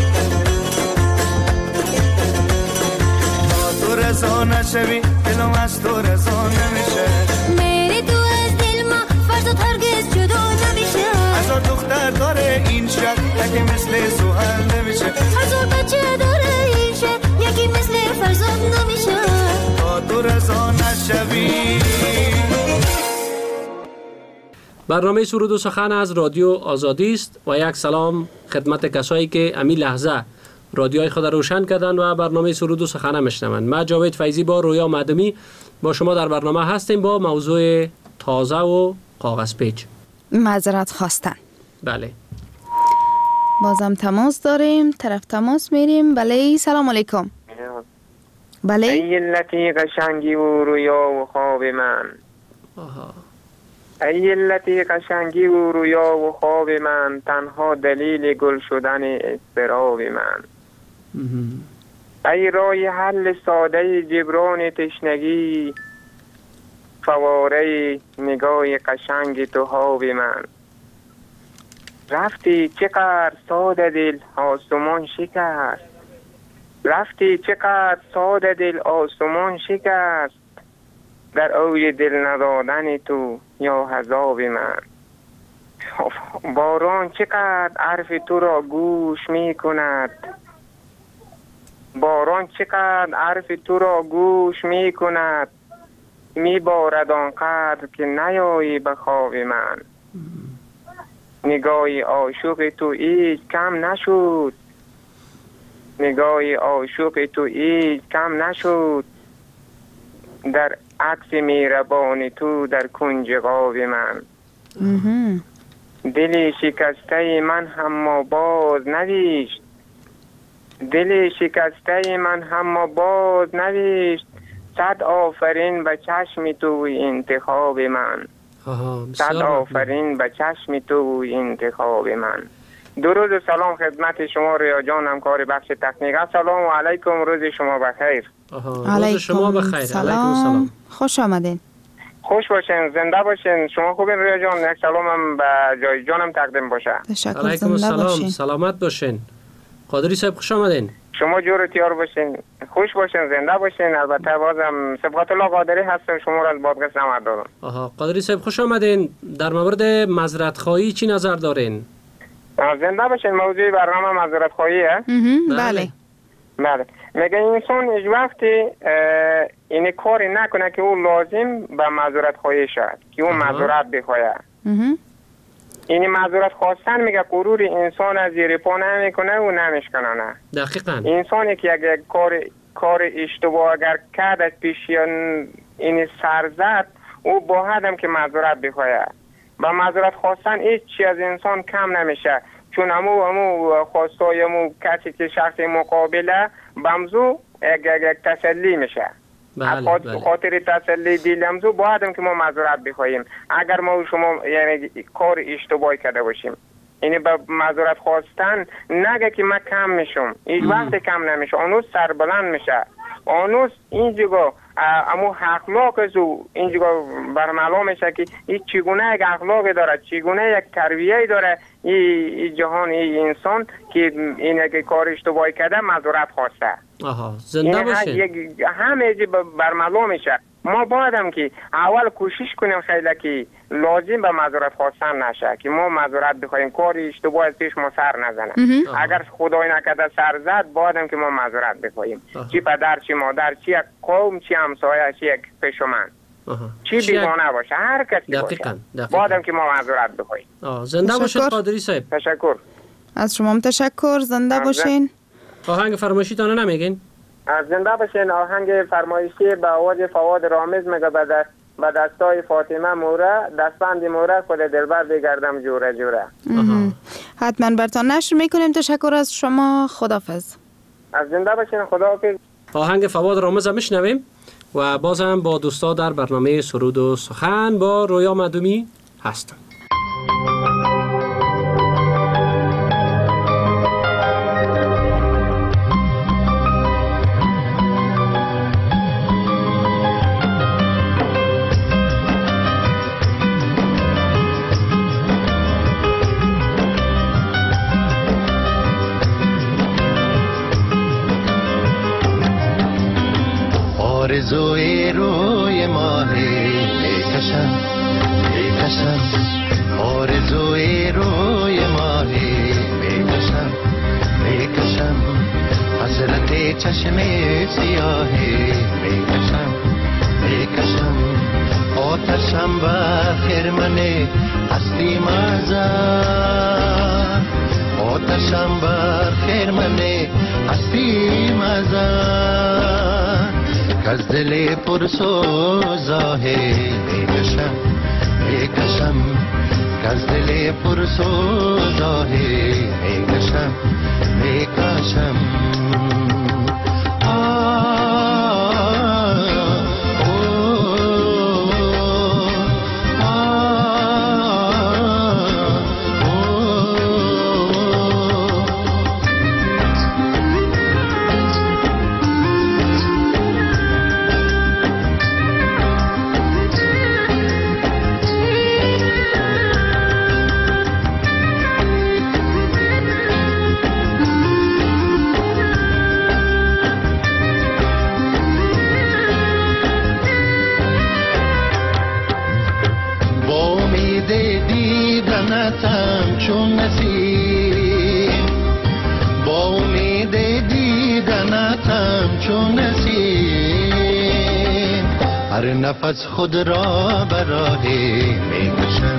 تا تو رضا نشوی دلم از تو رضا نمیشه. میری تو از دل ما فرزاد هرگز جدا نمیشه. هزار دختر داره این شهر یکی مثل زحل نمیشه. هزار بچه داره این شهر یکی مثل فرزاد نمیشه. تا تو رضا نشوی. برنامه سرود و سخن از رادیو آزادی است و یک سلام خدمت کسایی که امی لحظه رادیوهای خود روشن کردن و برنامه سرود و سخن میشنوند. من جاوید فیضی با رویا مدمی با شما در برنامه هستیم با موضوع تازه و کاغذ پیچ. معذرت خواستن. بله. بازم تماس داریم. طرف تماس میریم. بله سلام علیکم. بله. ای علتی قشنگی و رویا و خواب من. ای علتی قشنگی و رویا و خواب من، تنها دلیل گل شدن اضطراب من. ای رای حل ساده جبران تشنگی، فواره نگاه قشنگ تو خواب من. رفتی چقدر ساده دل آسمان شکست، رفتی چقدر ساده دل آسمان شکست، در اوج دل ندادن تو یا عذاب من. باران چقدر حرف تو را گوش می کند، باران چقدر حرف تو را گوش می کند، می بارد آنقدر که نیایی به خواب من. نگاه عاشق تو هیچ کم نشد، نگاه عاشق تو هیچ کم نشد، در عکس مهربان تو در کنج قاب من. دل شکسته من هم باز نویشت، دل شکسته من هم باز نویشت، صد آفرین به چشم تو انتخاب من. صد آفرین به چشم تو انتخاب من. درود و سلام خدمت شما ریا جان، همکار بخش تکنیک. السلام علیکم، روز شما بخیر. روز شما بخیر. سلام. خوش آمدین. خوش باشین، زنده باشین. شما خوبین ریا جان؟ یک سلام هم به جای جانم تقدیم باشه. تشکر. علیکم السلام. سلامت باشین. قادری صاحب خوش آمدین. شما جور تیار باشین، خوش باشین، زنده باشین. البته بازم سبقت الله قادری هستم، شما را از بادغیس نمد دارم. قادری صاحب خوش آمدین. در مورد معذرت خواهی چی نظر دارین؟ زنده باشین. موضوع برنامه معذرت خواهیه. بله. بله. میگه انسان هیچ وقتی این کاری نکنه که او لازم به معذرت خواهی شد، که او معذرت بخواهد. این معذرت خواستن میگه غرور انسان از زیر پا نمیکنه و نمیشکنه. دقیقاً. انسانی که یک کار اشتباه اگر کرد از پیشی این سر زد، او باید که معذرت بخواهد. با معذرت خواستن هیچ چی از انسان کم نمیشه، چون همو خواستای همو کسی که شخص مقابله بمزو یک تسلی میشه. خاطر تسلی دیلمزو باید که ما معذرت بخواهیم اگر ما و شما یعنی کار اشتباهی کرده باشیم. یعنی با معذرت خواستن نگه که من کم میشم، هیچ وقت کم نمیشه، اونوز سربلند میشه، اونوز اینجا امو اخلاق از او اینجا برملا میشه که این چگونه یک اخلاقی داره، چگونه یک تربیه‌ای داره این جهان، این انسان که این یک کار اشتباهی کرده معذرت خواسته. زنده باشه. همه چیز برملا میشه. ما بایدم که اول کوشش کنیم خیلی که لازم به معذرت خواستن نشه، که ما معذرت بخوایم کار اشتباه از پیش ما سر نزنه. اگر خدای نکرده سر زد بایدم که ما معذرت بخوایم، چی پدر چی مادر چی یک قوم چی همسایه چی یک پیشمن چی بیگانه باشه، هر کسی باشه بایدم که ما معذرت بخوایم. زنده باشید قادری صاحب. تشکر از شما. تشکر. زنده باشین. آهنگ فرمایشیتان نمیگین؟ زنده باشین. آهنگ فرمایشی به آواز فواد رامز میگه به دستای فاطمه موره، دستبند موره خود دلبر بگردم جوره جوره. حتما برتان نشر میکنیم. تشکر از شما. خداحافظ. از زنده باشین. خداحافظ. آهنگ فواد رامز هم میشنویم و بازم با دوستا در برنامه سرود و سخن با رویا مدمی هستم. آرزوی روی ماهی میکشم میکشم، آرزوی روی ماهی میکشم میکشم، حسرت چشم سیاهی میکشم میکشم، آتشم بر خرمن هستی مرزد، آتشم بر خرمن هستی مزن که از دل پرسوزاه میکشم که از دل پرسوزاه میکشم نفس خود را برای میکشم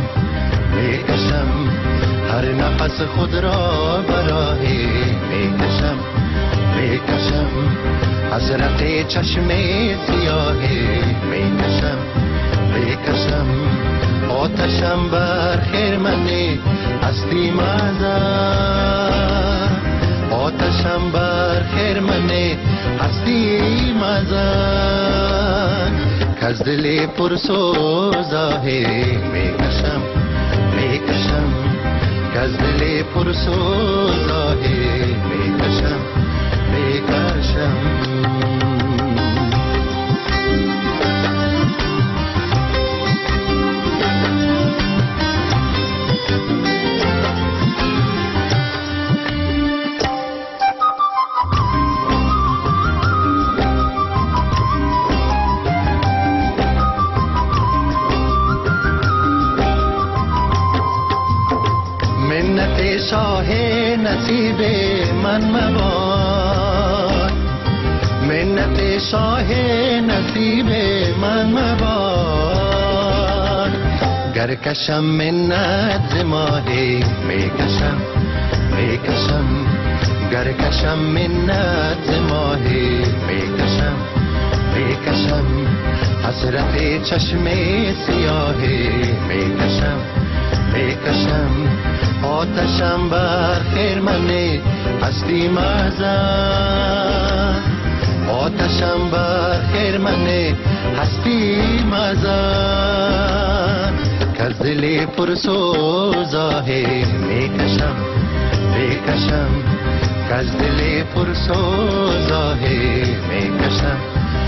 هر نفس خود را برای میکشم حسرت چشم سیاه میکشم آتشم بر خرمن هستی مزن آتشم بر خرمن هستی مزن که از دل پرسوزاه میکشم که از دل پرسوزاه میکشم شاه نصیب من مباد منت شاه نصیب من مباد گر کشم منت ز ماهی میکشم گر کشم منت ز ماهی میکشم حسرت چشم سیاهی میکشم آتشم بر خرمن هستی مزن آتشم بر خرمن هستی مزن که از دل پرسوزاه میکشم که از دل پرسوزاه میکشم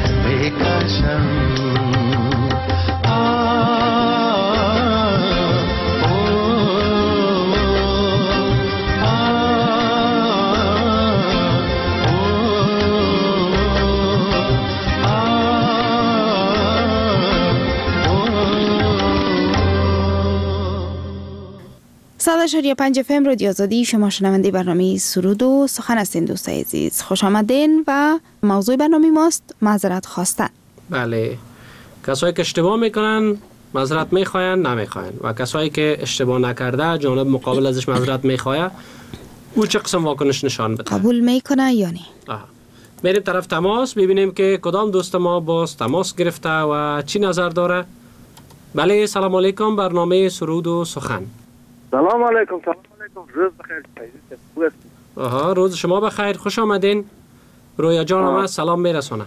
صد 5 FM رادیو آزادی، شما شنونده برنامه سرود و سخن هستین دوستای عزیز. خوش آمدین و موضوع برنامه ماست معذرت خواستن. بله، کسایی که اشتباه میکنن معذرت میخواین نمیخواین و کسایی که اشتباه نکرده جانب مقابل ازش معذرت میخواه او چه قسم واکنش نشان بده؟ قبول میکنه یا نه؟ میریم طرف تماس ببینیم که کدام دوست ما باز تماس گرفته و چی نظر داره. بله، سلام علیکم، برنامه سرود و سخن. سلام علیکم. روز بخیر. روز شما بخیر، خوش آمدین. رویا جان هم سلام میرسونه.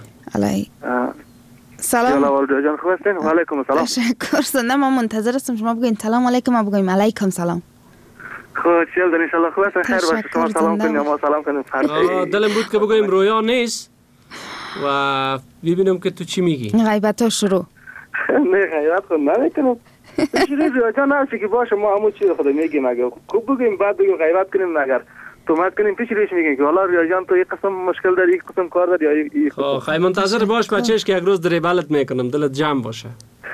سلام. رویا جان خوب هستین؟ و علیکم السلام. تشکر. سنده ما منتظر هستم شما بگین سلام علیکم، ما بگیم علیکم سلام. خود چیل در انشالله خوب هستین، خیر باشه. شما سلام کنیم ما سلام کنیم. دلم بود که بگویم رویا نیست و ببینم که تو چی میگی. غیبت ها شروع. نه غیبت خود نمیکنم. رویا جان نمیشه که باشه ما همون چی خود میگیم، اگه خوب بگیم بعد بگیم غیبت کنیم، اگر تومت کنیم پیش ریش میگیم که حالا رویا جان تو یک قسم مشکل داری، یک قسم کار داری یا یک خیلی منتظر باش بچهش که یک روز دریبلت میکنم، دلت جمع باشه.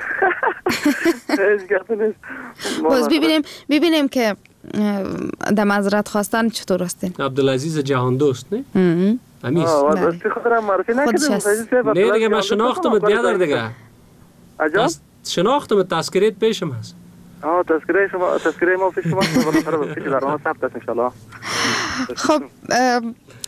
باز ببینیم که در معذرت خواستن چطور هستین. عبدالعزیز جهان دوست نه؟ امیس دوستی خود را معرفی نکردیم. نه دیگه من شناختمت بیادر دیگه. عجب؟ شناختمت، تذکرت پیشم هست. تذکره ما پیش شما بالاخره پیش در ما ثبت است ان شاء الله.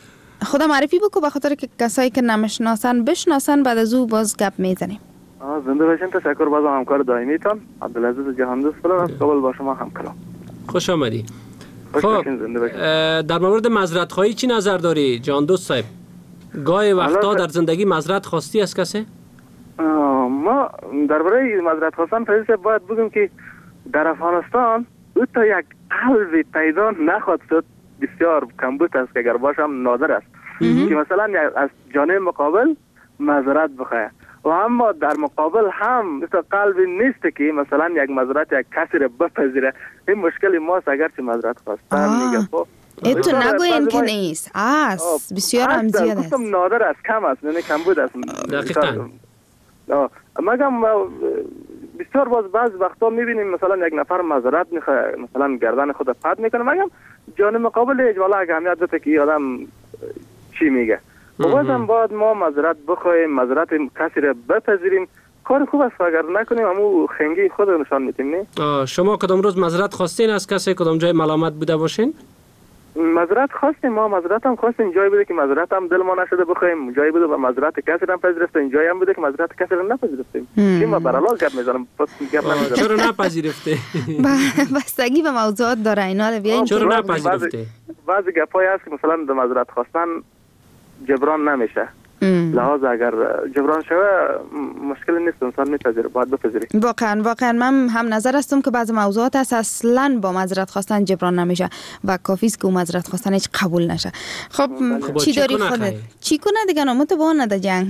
خدا معرفی بکو به خاطر که کسایی که نمیشناسن بشناسن، بعد از او باز گپ میزنیم. زنده باشین. تشکر بازم همکار دائمیتان عبدالعزیز جهاندوست فلان از کابل با شما همکارم. خوش آمدی. خب در مورد معذرت خواهی چی نظر داری جهاندوست صاحب؟ گاهی وقتا در زندگی معذرت خواستی از کسی؟ ما درباره معذرت خواستن پس باید بگم که در افغانستان او تا یک قلب پیدا نخواهد شد بسیار کمبود است که اگر باشم نادر است که مثلا از جانب مقابل معذرت بخواه و اما در مقابل هم مثل قلبی نیست که مثلا یک معذرت یک کسی را بپذیره. این مشکل ماست اگرچه معذرت خواستن میگه خب تو نگوین که نیست است بسیار هم زیاد است. نادر است، کم است، یعنی کمبود است. دقیقاً. مگم بسیار بعض وقتا میبینیم مثلا یک نفر معذرت میخواد، مثلا گردن خود پد میکنه، مگم جانب مقابل اجوالا اهمیت بده که آدم چی میگه. بازم باید ما معذرت بخوایم، معذرت کسی را بپذیریم. کار خوب است اگر نکنیم همون خنگی خود نشان میدیم. نه شما کدام روز معذرت خواستین از کسی کدام جای ملامت بوده باشین؟ معذرت خواستیم، ما معذرت هم خواستیم، جایی بوده که معذرت هم دل ما نشده بخوایم، جایی بوده و معذرت کسی را پذیرفتیم، جایی هم بوده که معذرت کسی را نپذیرفتیم. ما برالاز گپ میزنم چرا نپذیرفته؟ بستگی به موضوعات داره. اینا رو بیاین چرا نپذیرفته؟ بعضی گپایی هست که مثلا به معذرت خواستن جبران نمیشه. لحاظ اگر جبران شوه مشکل نیست، انسان میپذیره، باید بپذیره. واقعا من هم نظر هستم که بعضی موضوعات هست اصلا با معذرت خواستن جبران نمیشه و کافی است که معذرت خواستن هیچ قبول نشه. خب چی داری خودت؟ چی کنه دیگه؟ نامت با نده جنگ.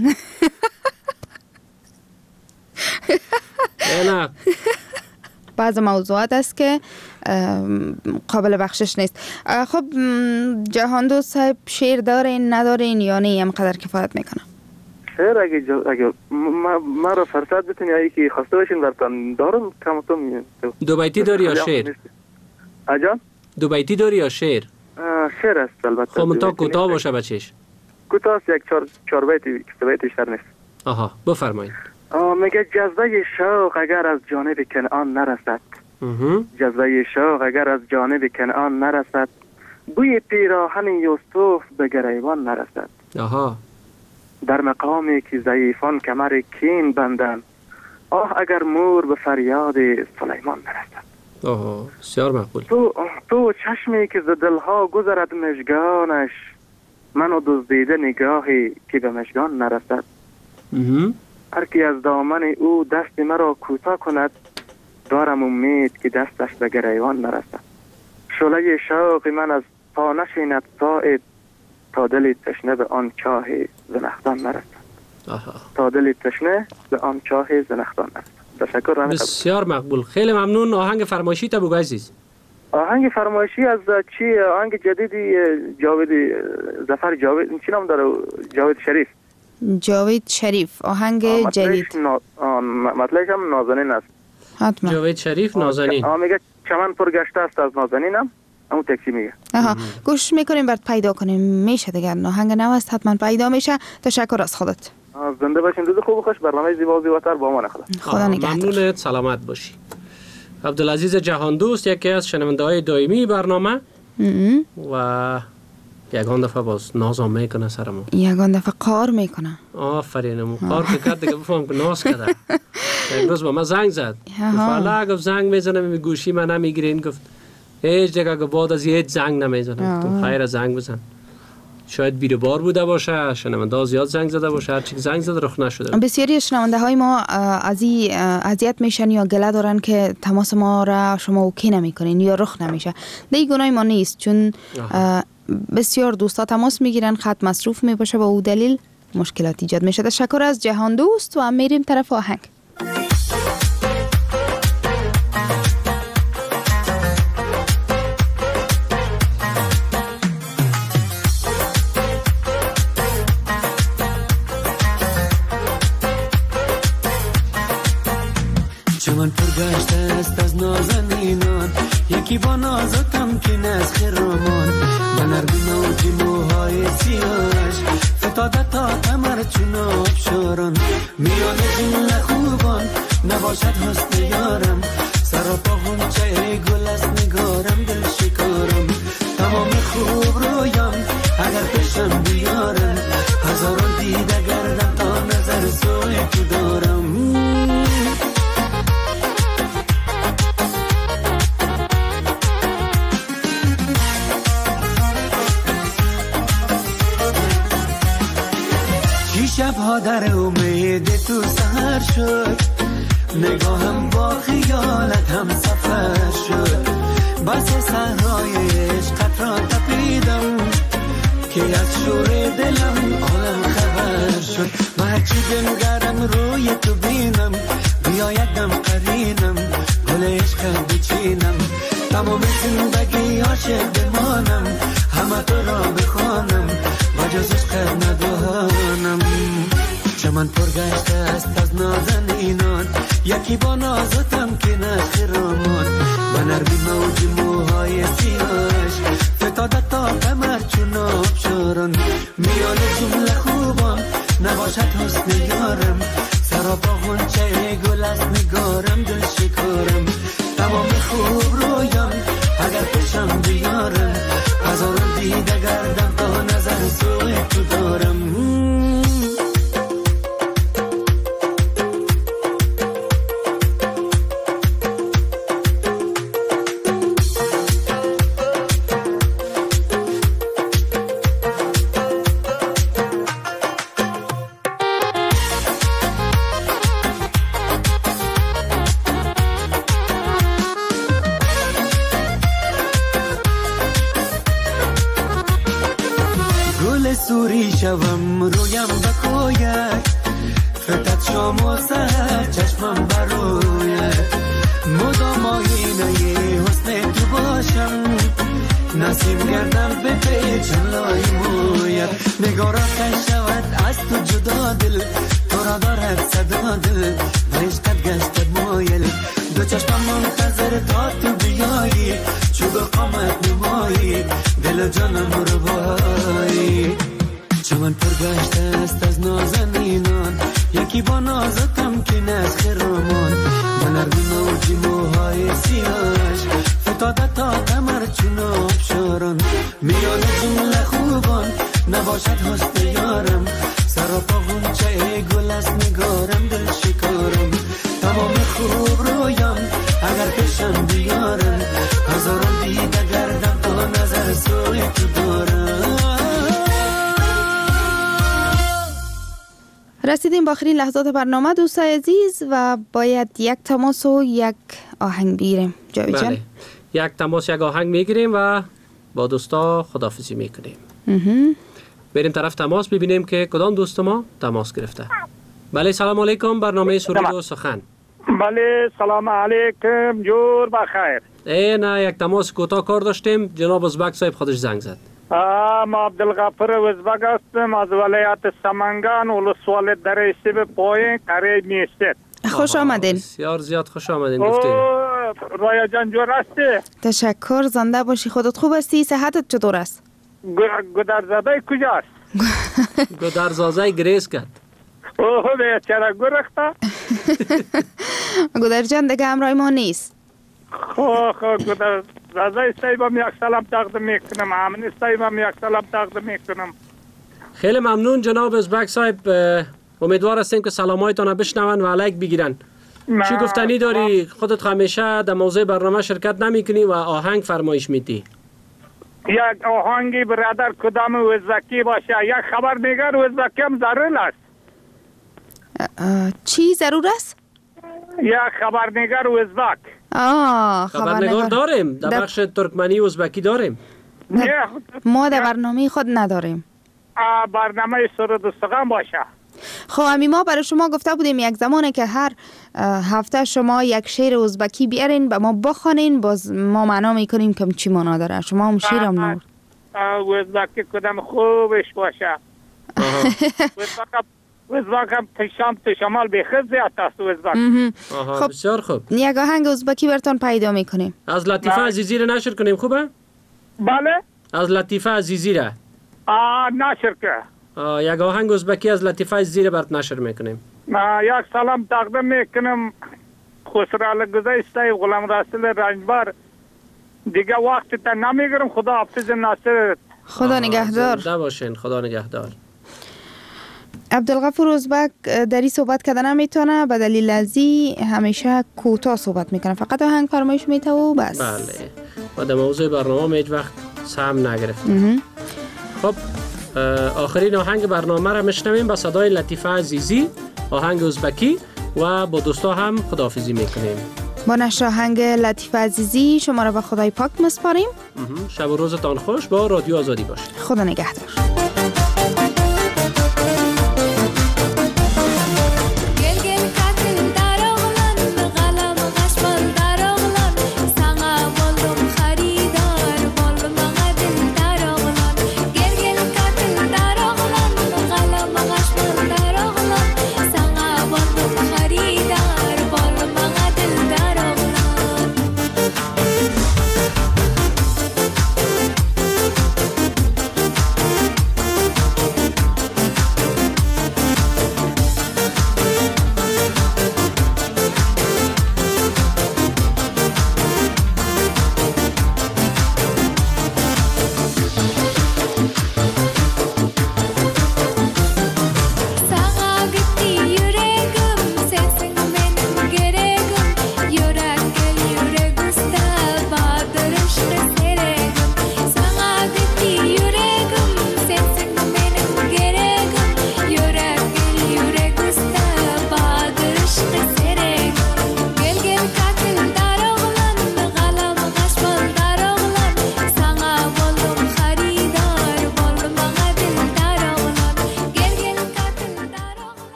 نه بعض موضوعات است که قابل بخشش نیست. خب جهاندوست صاحب شعر دارین ندارین یا نه هم قدر کفایت میکنه؟ شعر اگه ما را فرصت بتین یا ای که خواسته باشین برتان دارم کمتو میگن. دو بیتی داری یا شعر؟ اجان؟ دو بیتی داری یا شعر؟ شعر است البته. خب منطقه کوتاه باشه بچهش. کوتاه است، یک چهار بیتی بیشتر نیست. آها بفرمایید. میگه جذبه شوق اگر از جانب کنعان نرسد، جذبه شوق اگر از جانب کنعان نرسد، بوی پیراهن یوسف به گریبان نرسد. در مقامی که ضعیفان کمر کین بندند، اگر مور به فریاد سلیمان نرسد. بسیار مقبول. تو چشمی که ز دلها گذرد مژگانش، منو دزدیده نگاهی که به مژگان نرسد. هر کی از دامن او دست مرا کوتاه کند، دارم امید که دستش به گریبان نرسد. شعله شوق من از پا نشیند صایب، تا دل تشنه به آن چاه زنخدان نرسد. تا دل تشنه به آن چاه زنخدان نرسد. تشکر. بسیار مقبول، خیلی ممنون. آهنگ فرمایشی تا بگو عزیز. آهنگ فرمایشی از چی؟ آهنگ جدیدی جاوید ظفر، جاوید چی نام داره؟ جاوید شریف. جاوید شریف آهنگ جدید. مطلبش هم نازنین است. حتما. جاوید شریف نازنین. میگه چمن پرگشته است از نازنینم، همون تکسی میگه. گوش میکنیم بعد پیدا کنیم. میشه دیگر آهنگ نو است، حتما پیدا میشه. تشکر از خودت. زنده باشین. روز خوب و خوش. برنامه زیبا و زیباتر با ما نخدا. خدا نگهدار. ممنونت، سلامت باشی. عبدالعزیز جهاندوست یکی از شنونده‌های دائمی برنامه و یگان دفعه باز نازم میکنه سر ما، یگان دفعه قار میکنه. آفرین. قار که کرد دیگه بفهم که ناز کرده. یک روز با من زنگ زد، فعلا گفت زنگ میزنم می گوشی من نمیگیره. این گفت هیچ دیگه بعد از یه زنگ نمیزنم. تو خیر زنگ بزن. شاید بیره بار بوده باشه، شنونده زیاد زنگ زده باشه، هر چی زنگ زده رخ نشده. بسیاری شنونده های ما از این اذیت میشن یا گله دارن که تماس ما را شما اوکی نمیکنین یا رخ نمیشه. دیگه گناه ما نیست، چون بسیار دوستا تماس میگیرن، خط مصروف میباشه و او دلیل مشکلات ایجاد میشه. تشکر از جهاندوست و میریم طرف آهنگ. چمن پرگشته است از نازنینان، یکی با نازکم که از خرامان، به نرمی نوجی موهای سیاهش فتاده تا کمر چون آبشاران. میان جن خوبان نباشد حسن یارم، سراپا غنچه گل از نگارم دل شکارم. تمام خوب رویان اگر پیشم بیان شد، نگاهم با خیالت هم سفر شد. بس صحرای عشقت را تپیدم که از شور دلم عالم خبر شد. و هرچی بنگرم روی تو بینم، بیا یک دم قرینم، گل عشق بچینم. تمام زندگی عاشق بمانم، همه تو را بخوانم و جز عشق ندانم. چمن پرگشته است از نازنینان، یکی با نازتم که نخرامان. و نرمی موج موهای سیاهش فتاده تا کمر چون آبشاران. میان جمله خوبان نباشد حسن یارم، سراپا غنچه گل از نگارم دل شکارم. تمام خوب رویان اگر پیشم بیارم، هزاران دیده گردم تا نظر سوی تو دارم. سوری شوم رویم بکوید، فتت شام و سهر چشمم بروید. مدام آینه حسن تو باشم، نسیم گردم به پیچم لای موید. نگارا کن شود از تو جدا دل، تو را دارد صدا دل و عشقت گشتد مایل. دو چشمم منتظر تا تو بیایی، چوب قامت نمایی دل و جانم رو بایی. چمن پرگشته است از نازنینان، یکی با نازتم که نخرامان. و نرمی موجی موهای سیاهش فتاده تا کمر چون آبشاران. میان جمله خوبان نباشد حسن یارم، سراپا غنچه گل از نگارم دل شکارم. تمام خوب رویان اگر پیشم بیارم، هزاران دیده گردم تا نظر سوی تو دارم. رسیدیم با آخرین لحظات برنامه دوستای عزیز و باید یک تماس و یک آهنگ بگیریم. جاوید جان، بله، یک تماس یک آهنگ میگیریم و با دوستا خداحافظی میکنیم. بریم طرف تماس ببینیم که کدام دوست ما تماس گرفته. بله سلام علیکم، برنامه سرود و سخن. بله سلام علیکم، جور بخیر. نه یک تماس کوتاه کار داشتیم، جناب ازبک صاحب خودش زنگ زد. ما عبدالغفور ازبک هستم از ولایت سمنگان، ولسوالی دریسیب پایین قریب میستید. خوش آمدین. بسیار زیاد خوش آمدین. گفتیم رایا جان جور هستی؟ تشکر، زنده باشی. خودت خوب هستی؟ صحتت چطور است؟ گدرزاده کجاست؟ گدرزاده گریز کرد. اوه بیچاره گرخته. گدر جان دیگه همراه ما نیست. گدرزاده سایبم یک سلام تقدیم میکنم، همین سایبم یک سلام تقدیم میکنم. خیلی ممنون جناب ازبک صاحب، امیدوار هستیم که سلامایتان بشنون و علیک بگیرن. چی گفتنی داری؟ خودت همیشه در موضوع برنامه شرکت نمی کنی و آهنگ فرمایش میدی. یک آهنگی برادر کدام ازبکی باشه، یک خبرنگار ازبکی هم ضرور است. چی ضرور است؟ یک خبرنگار ازبک. خبرنگار داریم، در بخش ترکمنی ازبکی داریم. ما در برنامه خود نداریم. برنامه سرود و سخن باشه. خب امی ما برای شما گفته بودیم یک زمانه که هر هفته شما یک شعر ازبکی بیارین و ما بخوانین، باز ما معنا میکنیم که چی معنا داره. شما هم شعرم نور. ازبکی کدام خوبش باشه. ازبک هم تشام تشمال بخیر زیاد است ازبک. خب بسیار خوب. یک آهنگ ازبکی براتون پیدا میکنیم. از لطیفه عزیزی را نشر کنیم خوبه؟ بله؟ از لطیفه عزیزی را نشر که. یک آهنگ ازبکی از لطیفه عزیزی را برات نشر میکنیم. یک سلام تقدیم میکنم خسرو گذشته غلام رسول رنجبر. دیگه وقت تا نمیگیرم. خدا حافظ ناصر. خدا نگهدار. زنده باشین. خدا نگهدار. عبدالغفور ازبک در این صحبت کردن نمیتونه، به دلیل ازی همیشه کوتاه صحبت میکنه، فقط آهنگ فرمایش میته و بس. بله، و در موضوع برنامه هیچ وقت سهم نگرفت. خب آخرین آهنگ برنامه را میشنویم با صدای لطیفه عزیزی، آهنگ ازبکی و با دوستا هم خداحافظی میکنیم. با نشر آهنگ لطیف عزیزی شما را به خدای پاک مسپاریم. شب و روزتان خوش. با رادیو آزادی باشید. خدا نگهدار.